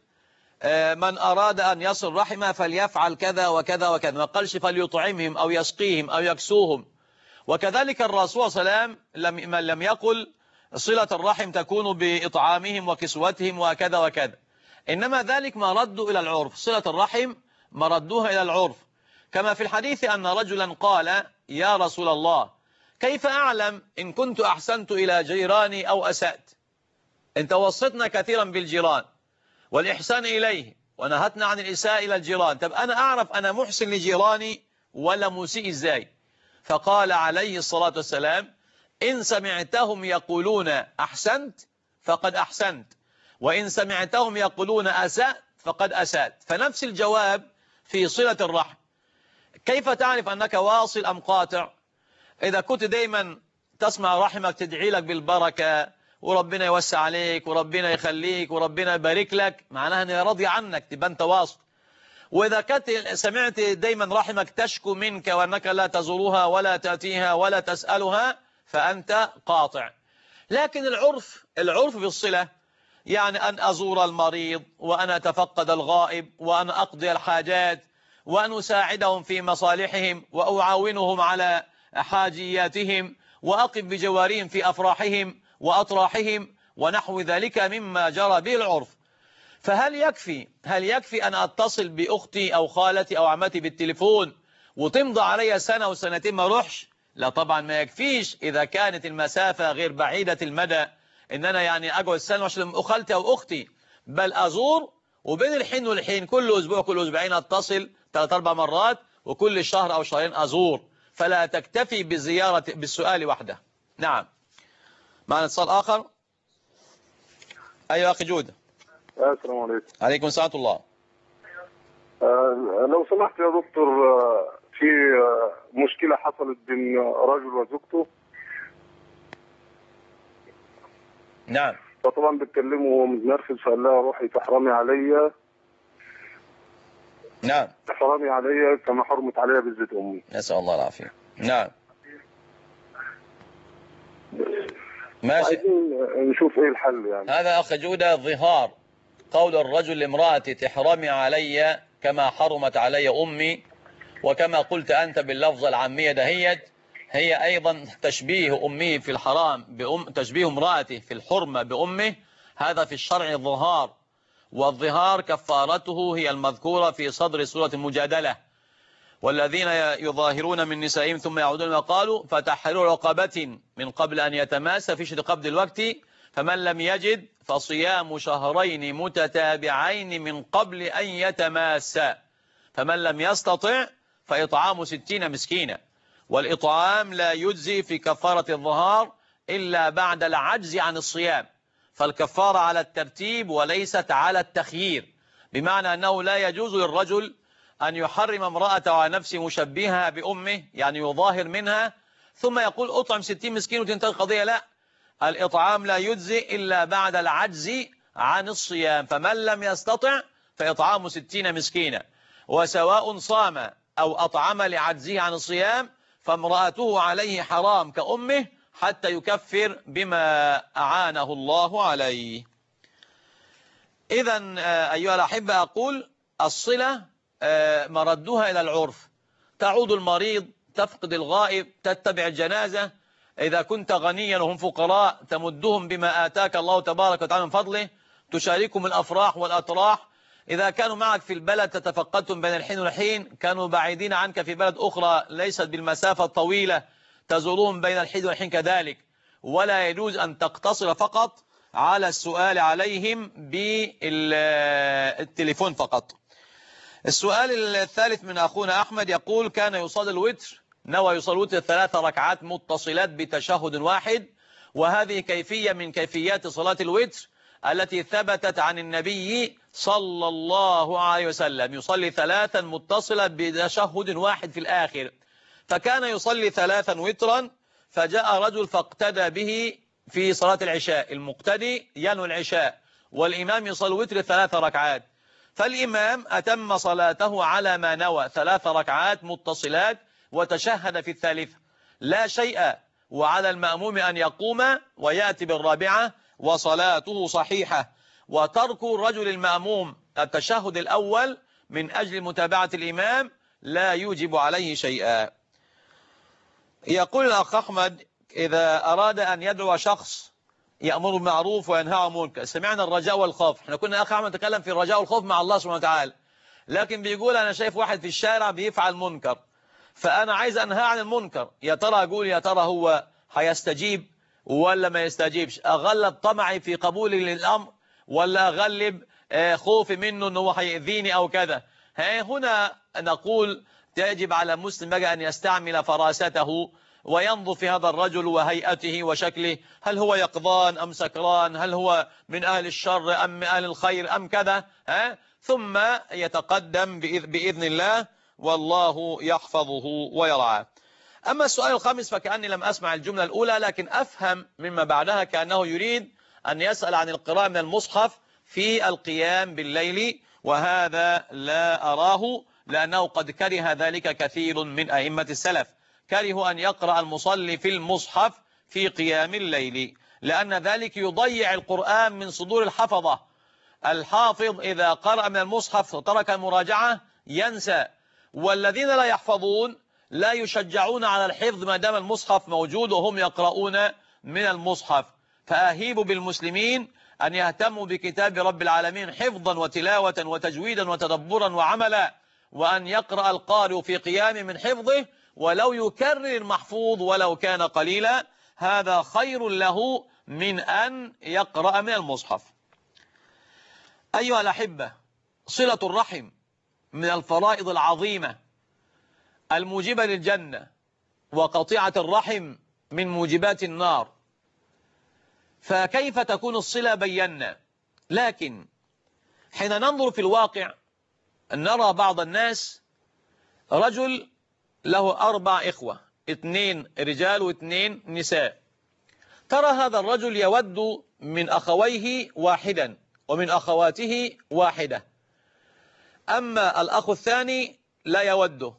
من أراد أن يصل رحمه فليفعل كذا وكذا وكذا، ما قالش فليطعمهم أو يسقيهم أو يكسوهم. وكذلك الرسول صلى الله عليه وسلم لم يقل صلة الرحم تكون بإطعامهم وكسوتهم وكذا وكذا، إنما ذلك مرد إلى العرف. صلة الرحم مردها إلى العرف، كما في الحديث أن رجلا قال يا رسول الله كيف أعلم إن كنت أحسنت إلى جيراني أو أسأت؟ أنت وصيتنا كثيرا بالجيران والإحسان إليه ونهتنا عن الإساءة إلى الجيران، طب أنا أعرف أنا محسن لجيراني ولا مسيء إزاي؟ فقال عليه الصلاة والسلام إن سمعتهم يقولون أحسنت فقد أحسنت، وإن سمعتهم يقولون أسأت فقد أسأت. فنفس الجواب في صلة الرحم. كيف تعرف أنك واصل أم قاطع؟ إذا كنت دايما تسمع رحمك تدعي لك بالبركة وربنا يوسع عليك وربنا يخليك وربنا يبارك لك، معناها أنه راضي عنك، تبقى أنت واصل. وإذا كنت سمعت دايما رحمك تشكو منك وأنك لا تزورها ولا تأتيها ولا تسألها فأنت قاطع. لكن العرف بالصلة يعني أن أزور المريض وأن أتفقد الغائب وأن أقضي الحاجات وأن أساعدهم في مصالحهم وأعاونهم على حاجياتهم وأقف بجوارهم في أفراحهم وأطراحهم ونحو ذلك مما جرى به العرف. فهل يكفي أن أتصل بأختي أو خالتي أو عمتي بالتليفون وتمضى علي سنة وسنتين ما أروحش؟ لا طبعا ما يكفيش إذا كانت المسافة غير بعيدة المدى، إن أنا يعني أقعد سنة عشان خالتي أو أختي، بل أزور، وبين الحين والحين كل أسبوع كل أسبوعين أتصل 3-4 مرات، وكل شهر أو شهرين أزور، فلا تكتفي بزيارة بالسؤال وحده. نعم. معنا اتصال آخر. أيها أخي جود. السلام عليكم. عليكم السلام ورحمة الله. لو سمحت يا دكتور، في مشكلة حصلت بين رجل وزوجته. نعم. فطبعا بتكلمه وهو متنرفز، فقال لها روحي تحرمي عليا. نعم. تحرمي عليا كما حرمت عليا بذات امي. نسأل الله العافية. نعم. ماشي. عايزين نشوف ايه الحل يعني. هذا أخ جودة ظهار قول الرجل لامرأتي تحرمي علي كما حرمت علي أمي، وكما قلت أنت باللفظة العامية دهيت، هي أيضا تشبيه أمه في الحرام تشبيه امرأته في الحرمة بأمه، هذا في الشرع ظهار، والظهار كفارته هي المذكورة في صدر سورة المجادلة: والذين يظاهرون من نسائهم ثم يعودون ما قالوا فتحرير رقبة من قبل أن يتماس، فيش قبض الوقت، فمن لم يجد فصيام شهرين متتابعين من قبل أن يتماسا، فمن لم يستطع فإطعام 60 مسكينا. والإطعام لا يجزي في كفارة الظهار إلا بعد العجز عن الصيام، فالكفارة على الترتيب وليست على التخيير، بمعنى أنه لا يجوز للرجل أن يحرم امرأته على نفسه مشبهها بأمه، يعني يظاهر منها ثم يقول أطعم 60 مسكين وتنتهي القضية. لا، الإطعام لا يجزي إلا بعد العجز عن الصيام، فمن لم يستطع فإطعام 60 مسكينا، وسواء صام أو أطعم لعجزه عن الصيام فامرأته عليه حرام كأمه حتى يكفر بما أعانه الله عليه. إذن أيها الأحبة، أقول الصلة مردها إلى العرف، تعود المريض، تفقد الغائب، تتبع الجنازة، إذا كنت غنيا وهم فقراء تمدهم بما آتاك الله تبارك وتعالى من فضله، تشاركهم الأفراح والأطراح، إذا كانوا معك في البلد تتفقدتم بين الحين والحين، كانوا بعيدين عنك في بلد أخرى ليست بالمسافة الطويلة تزورون بين الحين والحين كذلك. ولا يجوز أن تقتصر فقط على السؤال عليهم بالتليفون فقط. السؤال الثالث من أخونا أحمد يقول: كان يصلي الوتر، نوى يصلي الوتر 3 ركعات متصلات بتشهد واحد، وهذه كيفية من كيفيات صلاة الوتر التي ثبتت عن النبي صلى الله عليه وسلم، يصلي 3 متصلة بتشهد واحد في الآخر، فكان يصلي 3 وترا، فجاء رجل فاقتدى به في صلاة العشاء، المقتدي ينوي العشاء والإمام يصلي الوتر 3 ركعات، فالإمام أتم صلاته على ما نوى 3 ركعات متصلات وتشهد في الثالثة لا شيء، وعلى المأموم أن يقوم ويأتي بالرابعة وصلاته صحيحة. وترك الرجل المأموم التشهد الأول من أجل متابعة الإمام لا يوجب عليه شيئا. يقول الأخ أحمد: إذا أراد أن يدعو شخص يأمر بالمعروف وينهى عن المنكر، سمعنا الرجاء والخوف، احنا كنا أخ أحمد نتكلم في الرجاء والخوف مع الله سبحانه وتعالى، لكن بيقول أنا شايف واحد في الشارع بيفعل منكر، فأنا عايز أنهى عن المنكر، يا ترى أقول يا ترى هو هيستجيب ولا ما يستجيبش؟ أغلب طمعي في قبولي للأمر ولا أغلب خوفي منه أنه هيأذيني أو كذا؟ هنا نقول يجب على المسلم بقى أن يستعمل فراسته وينظر في هذا الرجل وهيئته وشكله، هل هو يقظان أم سكران، هل هو من أهل الشر أم من أهل الخير أم كذا، ثم يتقدم بإذن الله، والله يحفظه ويرعاه. أما السؤال الخامس فكأني لم أسمع الجملة الأولى، لكن أفهم مما بعدها كأنه يريد أن يسأل عن القراءة من المصحف في القيام بالليل، وهذا لا أراه، لأنه قد كره ذلك كثير من أئمة السلف، كرهوا أن يقرأ المصلي في المصحف في قيام الليل، لأن ذلك يضيع القرآن من صدور الحفظة. الحافظ إذا قرأ من المصحف وترك المراجعة ينسى، والذين لا يحفظون لا يشجعون على الحفظ ما دام المصحف موجود وهم يقرؤون من المصحف. فأهيب بالمسلمين أن يهتموا بكتاب رب العالمين حفظا وتلاوة وتجويدا وتدبرا وعملا، وأن يقرأ القارئ في قيام من حفظه ولو يكرر المحفوظ ولو كان قليلا، هذا خير له من أن يقرأ من المصحف. أيها الأحبة، صلة الرحم من الفرائض العظيمة الموجبة للجنة، وقطيعة الرحم من موجبات النار. فكيف تكون الصلة بينا، لكن حين ننظر في الواقع نرى بعض الناس رجل له 4 إخوة، 2 رجال و2 نساء. ترى هذا الرجل يود من أخويه واحدا ومن أخواته واحدة، أما الأخ الثاني لا يوده،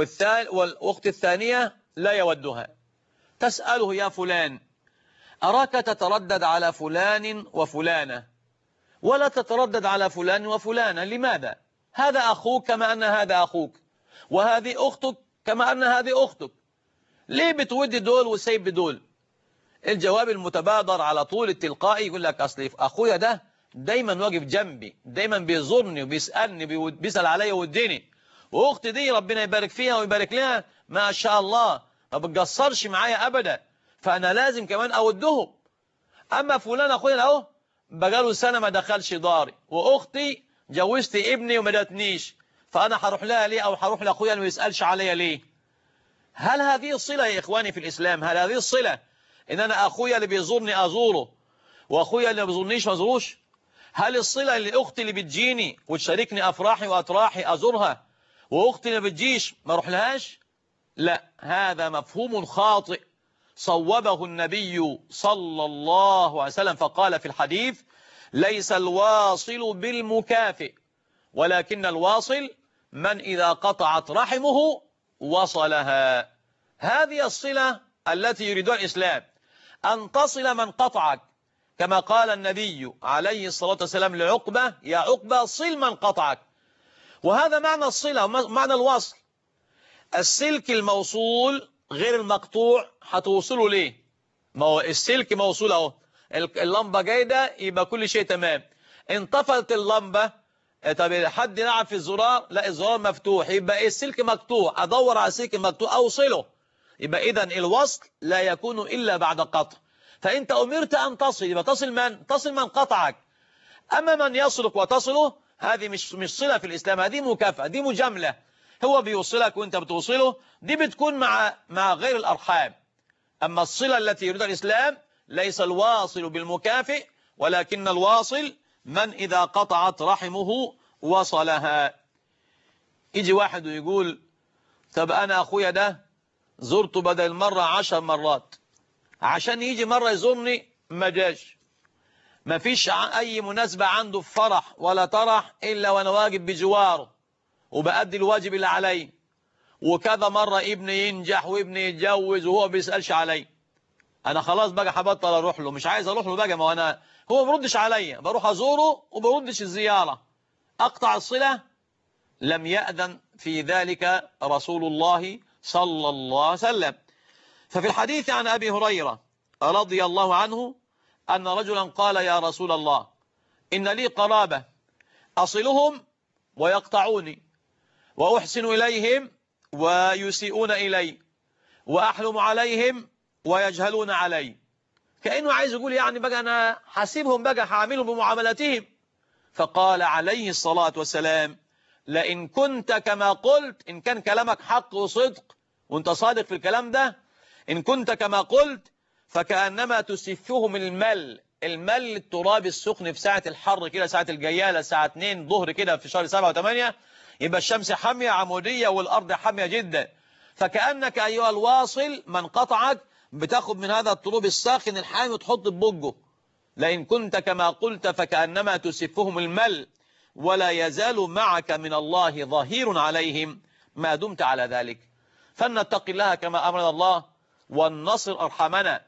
والأخت الثانية لا يودها. تسأله: يا فلان، أراك تتردد على فلان وفلانة ولا تتردد على فلان وفلانة، لماذا؟ هذا أخوك كما أن هذا أخوك، وهذه أختك كما أن هذه أختك، ليه بتود دول وسيب دول؟ الجواب المتبادر على طول التلقائي يقول لك: أصلي أخويا ده دايما واقف جنبي، دايما بيزورني وبيسألني، بيسأل عليا ويديني، وأختي دي ربنا يبارك فيها ويبارك لها ما شاء الله ما بتقصرش معايا أبدا، فأنا لازم كمان أودهم. أما فلان أخويا أهو بقاله سنة ما دخلش داري، وأختي جوزت ابني وما داتنيش، فأنا هروح لها ليه؟ أو هروح لأخويا اللي ما يسألش عليا ليه؟ هل هذه الصلة يا إخواني في الإسلام؟ هل هذه الصلة إن أنا أخويا اللي بيزورني أزوره وأخويا اللي ما بيزورنيش ما أزوروش؟ هل الصلة اللي أختي اللي بتجيني وتشاركني أفراحي وأتراحي أزورها، وأختي اللي ما بتجيش ما أروح لهاش؟ لا، هذا مفهوم خاطئ صوبه النبي صلى الله عليه وسلم، فقال في الحديث: ليس الواصل بالمكافئ، ولكن الواصل من إذا قطعت رحمه وصلها. هذه الصلة التي يريدها الإسلام، أن تصل من قطعك، كما قال النبي عليه الصلاة والسلام لعقبة: يا عقبة صل من قطعك. وهذا معنى الصلة ومعنى الوصل. السلك الموصول غير المقطوع هتوصله ليه؟ ما هو السلك موصول اهو، اللمبة جايدة يبقى كل شيء تمام. انطفت اللمبة، طب حد لعب في الزرار، لا الزرار مفتوح، يبقى السلك مقطوع، ادور على السلك المقطوع اوصله. يبقى اذا الوصل لا يكون الا بعد قطع. فانت امرت ان تصل، يبقى تصل من؟ تصل من قطعك. اما من يصلك وتصله، هذه مش صلة في الاسلام، هذه مكافأة، دي مجاملة. هو بيوصلك وانت بتوصله، دي بتكون مع غير الارحام. اما الصلة التي يريدها الاسلام ليس الواصل بالمكافئ، ولكن الواصل من اذا قطعت رحمه وصلها. يجي واحد ويقول: طب انا اخويا ده زرته بدل مرة 10 مرات، عشان يجي مرة يزورني ما جاش، ما فيش اي مناسبة عنده في فرح ولا طرح الا وانا واقف بجواره وبأدي الواجب اللي علي، وكذا مرة ابني ينجح وابني يتجوز وهو بيسألش علي، انا خلاص بقى هبطل اروح له، مش عايز اروح له بقى، ما انا هو ما بيردش عليا، بروح ازوره وبردش الزيارة، اقطع الصلة؟ لم يأذن في ذلك رسول الله صلى الله عليه وسلم. ففي الحديث عن أبي هريرة رضي الله عنه أن رجلا قال: يا رسول الله، إن لي قرابة أصلهم ويقطعوني، وأحسن إليهم ويسيئون إلي، وأحلم عليهم ويجهلون علي. كأنه عايز يقول يعني بقى أنا حاسبهم بقى، هعاملهم بمعاملتهم. فقال عليه الصلاة والسلام: لئن كنت كما قلت، إن كان كلامك حق وصدق وانت صادق في الكلام ده، إن كنت كما قلت فكأنما تسفهم المل التراب السخن في ساعة الحر كده، ساعة الجيالة، الساعة 2 ظهر كده في شهر 7 و8، يبقى الشمس حامية عمودية والأرض حامية جدا، فكأنك أيها الواصل من قطعك بتاخد من هذا التراب الساخن الحامي وتحط ببقه. لئن كنت كما قلت فكأنما تسفهم المل، ولا يزال معك من الله ظهير عليهم ما دمت على ذلك. فلنتق الله كما أمرنا الله، والنصر أرحمنا،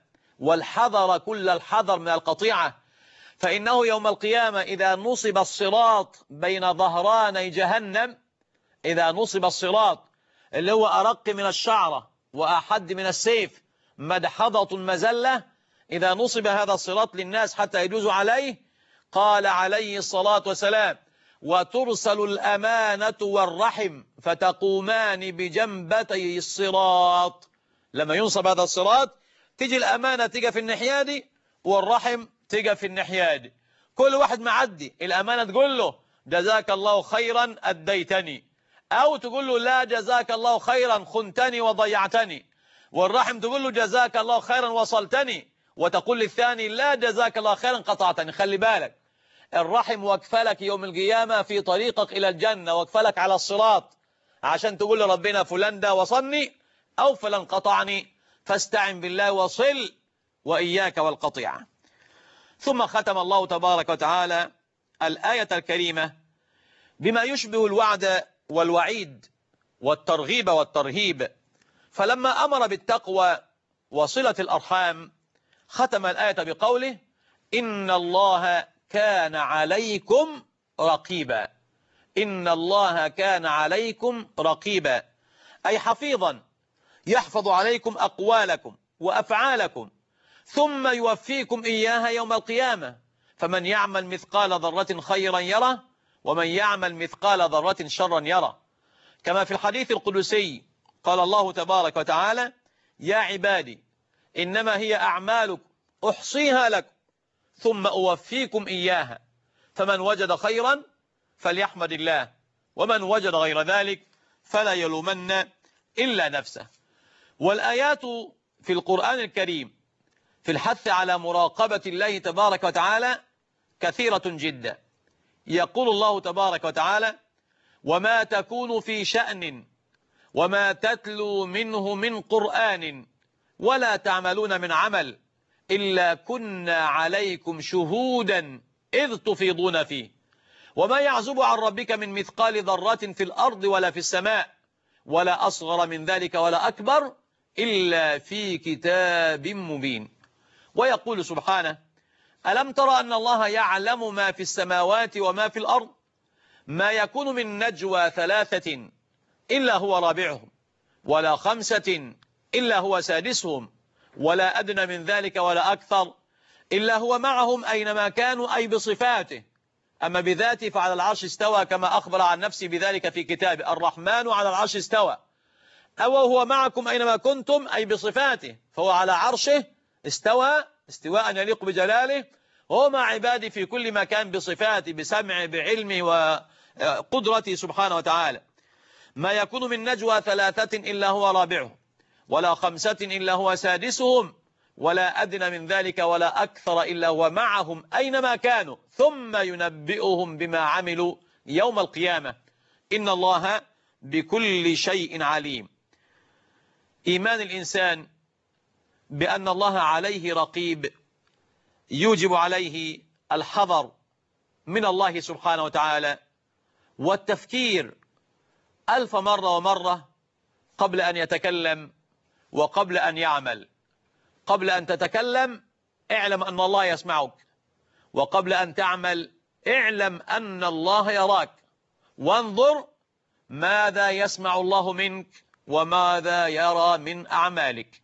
والحذر كل الحذر من القطيعة. فإنه يوم القيامة إذا نصب الصراط بين ظهراني جهنم، إذا نصب الصراط اللي هو أرق من الشعرة وأحد من السيف، مدحضة مزلة، إذا نصب هذا الصراط للناس حتى يجوزوا عليه، قال عليه الصلاة والسلام: وترسل الأمانة والرحم فتقومان بجنبتي الصراط. لما ينصب هذا الصراط تيجي الأمانة تيجي في الناحية دي، والرحم تيجي في الناحية دي، كل واحد معدي الأمانة تقول له جزاك الله خيرا أديتني، أو تقول له لا جزاك الله خيرا خنتني وضيعتني. والرحم تقول له جزاك الله خيرا وصلتني، وتقول للثاني لا جزاك الله خيرا قطعتني. خلي بالك، الرحم وكفلك يوم القيامة في طريقك إلى الجنة، وكفلك على الصراط عشان تقول لربنا فلان ده وصلني أو فلان قطعني، فاستعن بالله وصل وإياك والقطيعة. ثم ختم الله تبارك وتعالى الآية الكريمة بما يشبه الوعد والوعيد والترغيب والترهيب. فلما أمر بالتقوى وصلة الأرحام ختم الآية بقوله إن الله كان عليكم رقيبا. إن الله كان عليكم رقيبا، أي حفيظا يحفظ عليكم أقوالكم وأفعالكم، ثم يوفيكم إياها يوم القيامة. فمن يعمل مثقال ذرة خيرا يره، ومن يعمل مثقال ذرة شرا يره. كما في الحديث القدسي قال الله تبارك وتعالى يا عبادي إنما هي أعمالكم أحصيها لكم ثم أوفيكم إياها، فمن وجد خيرا فليحمد الله، ومن وجد غير ذلك فلا يلومن إلا نفسه. والآيات في القرآن الكريم في الحث على مراقبة الله تبارك وتعالى كثيرة جدا. يقول الله تبارك وتعالى وما تكون في شأن وما تتلو منه من قرآن ولا تعملون من عمل إلا كنا عليكم شهودا إذ تفيضون فيه وما يعزب عن ربك من مثقال ذرة في الأرض ولا في السماء ولا أصغر من ذلك ولا أكبر إلا في كتاب مبين. ويقول سبحانه ألم ترى أن الله يعلم ما في السماوات وما في الأرض ما يكون من نجوى ثلاثة إلا هو رابعهم ولا خمسة إلا هو سادسهم ولا أدنى من ذلك ولا أكثر إلا هو معهم أينما كانوا، أي بصفاته. أما بذاته فعلى العرش استوى كما أخبر عن نفسه بذلك في كتابه الرحمن على العرش استوى. أو هو معكم أينما كنتم، أي بصفاته، فهو على عرشه استوى استواء يليق بجلاله، هو مع عباده في كل مكان بصفاته بسمعه بعلمه وقدرته سبحانه وتعالى. ما يكون من نجوى ثلاثة إلا هو رابعهم ولا خمسة إلا هو سادسهم ولا أدنى من ذلك ولا أكثر إلا هو معهم أينما كانوا ثم ينبئهم بما عملوا يوم القيامة إن الله بكل شيء عليم. إيمان الإنسان بأن الله عليه رقيب يوجب عليه الحذر من الله سبحانه وتعالى والتفكير 1000 مرة ومرة قبل أن يتكلم وقبل أن يعمل. قبل أن تتكلم اعلم أن الله يسمعك، وقبل أن تعمل اعلم أن الله يراك، وانظر ماذا يسمع الله منك وماذا يرى من أعمالك.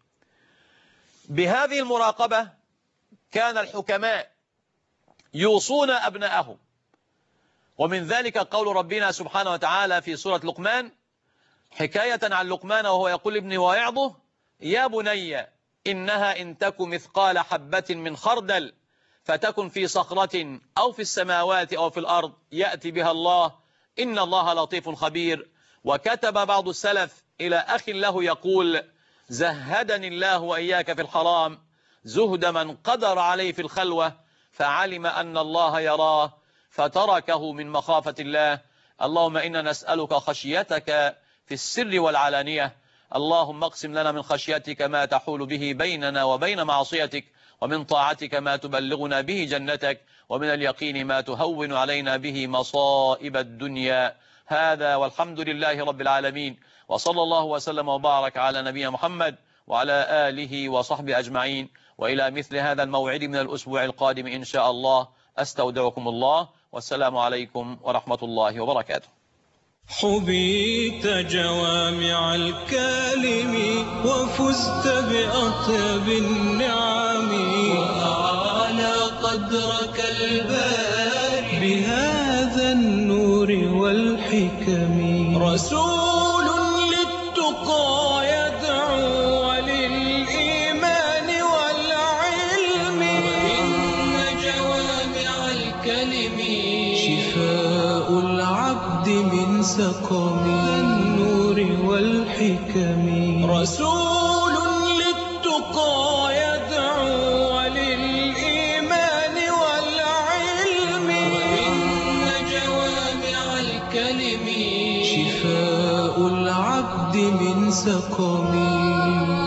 بهذه المراقبة كان الحكماء يوصون أبناءهم، ومن ذلك قول ربنا سبحانه وتعالى في سورة لقمان حكاية عن لقمان وهو يقول ابنه ويعظه يا بني إنها إن تك مثقال حبة من خردل فتكن في صخرة أو في السماوات أو في الأرض يأتي بها الله إن الله لطيف خبير. وكتب بعض السلف إلى أخ له يقول زهدني الله وإياك في الحرام زهد من قدر عليه في الخلوة فعلم أن الله يراه فتركه من مخافة الله. اللهم إنا نسألك خشيتك في السر والعلانية. اللهم اقسم لنا من خشيتك ما تحول به بيننا وبين معصيتك، ومن طاعتك ما تبلغنا به جنتك، ومن اليقين ما تهون علينا به مصائب الدنيا. هذا والحمد لله رب العالمين، وصلى الله وسلم وبارك على نبينا محمد وعلى آله وصحبه أجمعين. وإلى مثل هذا الموعد من الأسبوع القادم إن شاء الله أستودعكم الله، والسلام عليكم ورحمة الله وبركاته. حبيت جوامع الكالم وفزت بأطيب النعم وأعلى قدرك الباري بهذا النور والحكم. رسول للتقى يدعو وللإيمان والعلم وإن جوامع الكلم الحكم رسول للتقى يدعو وللإيمان والعلم وإن جوامع الكلم شفاء العبد من سقم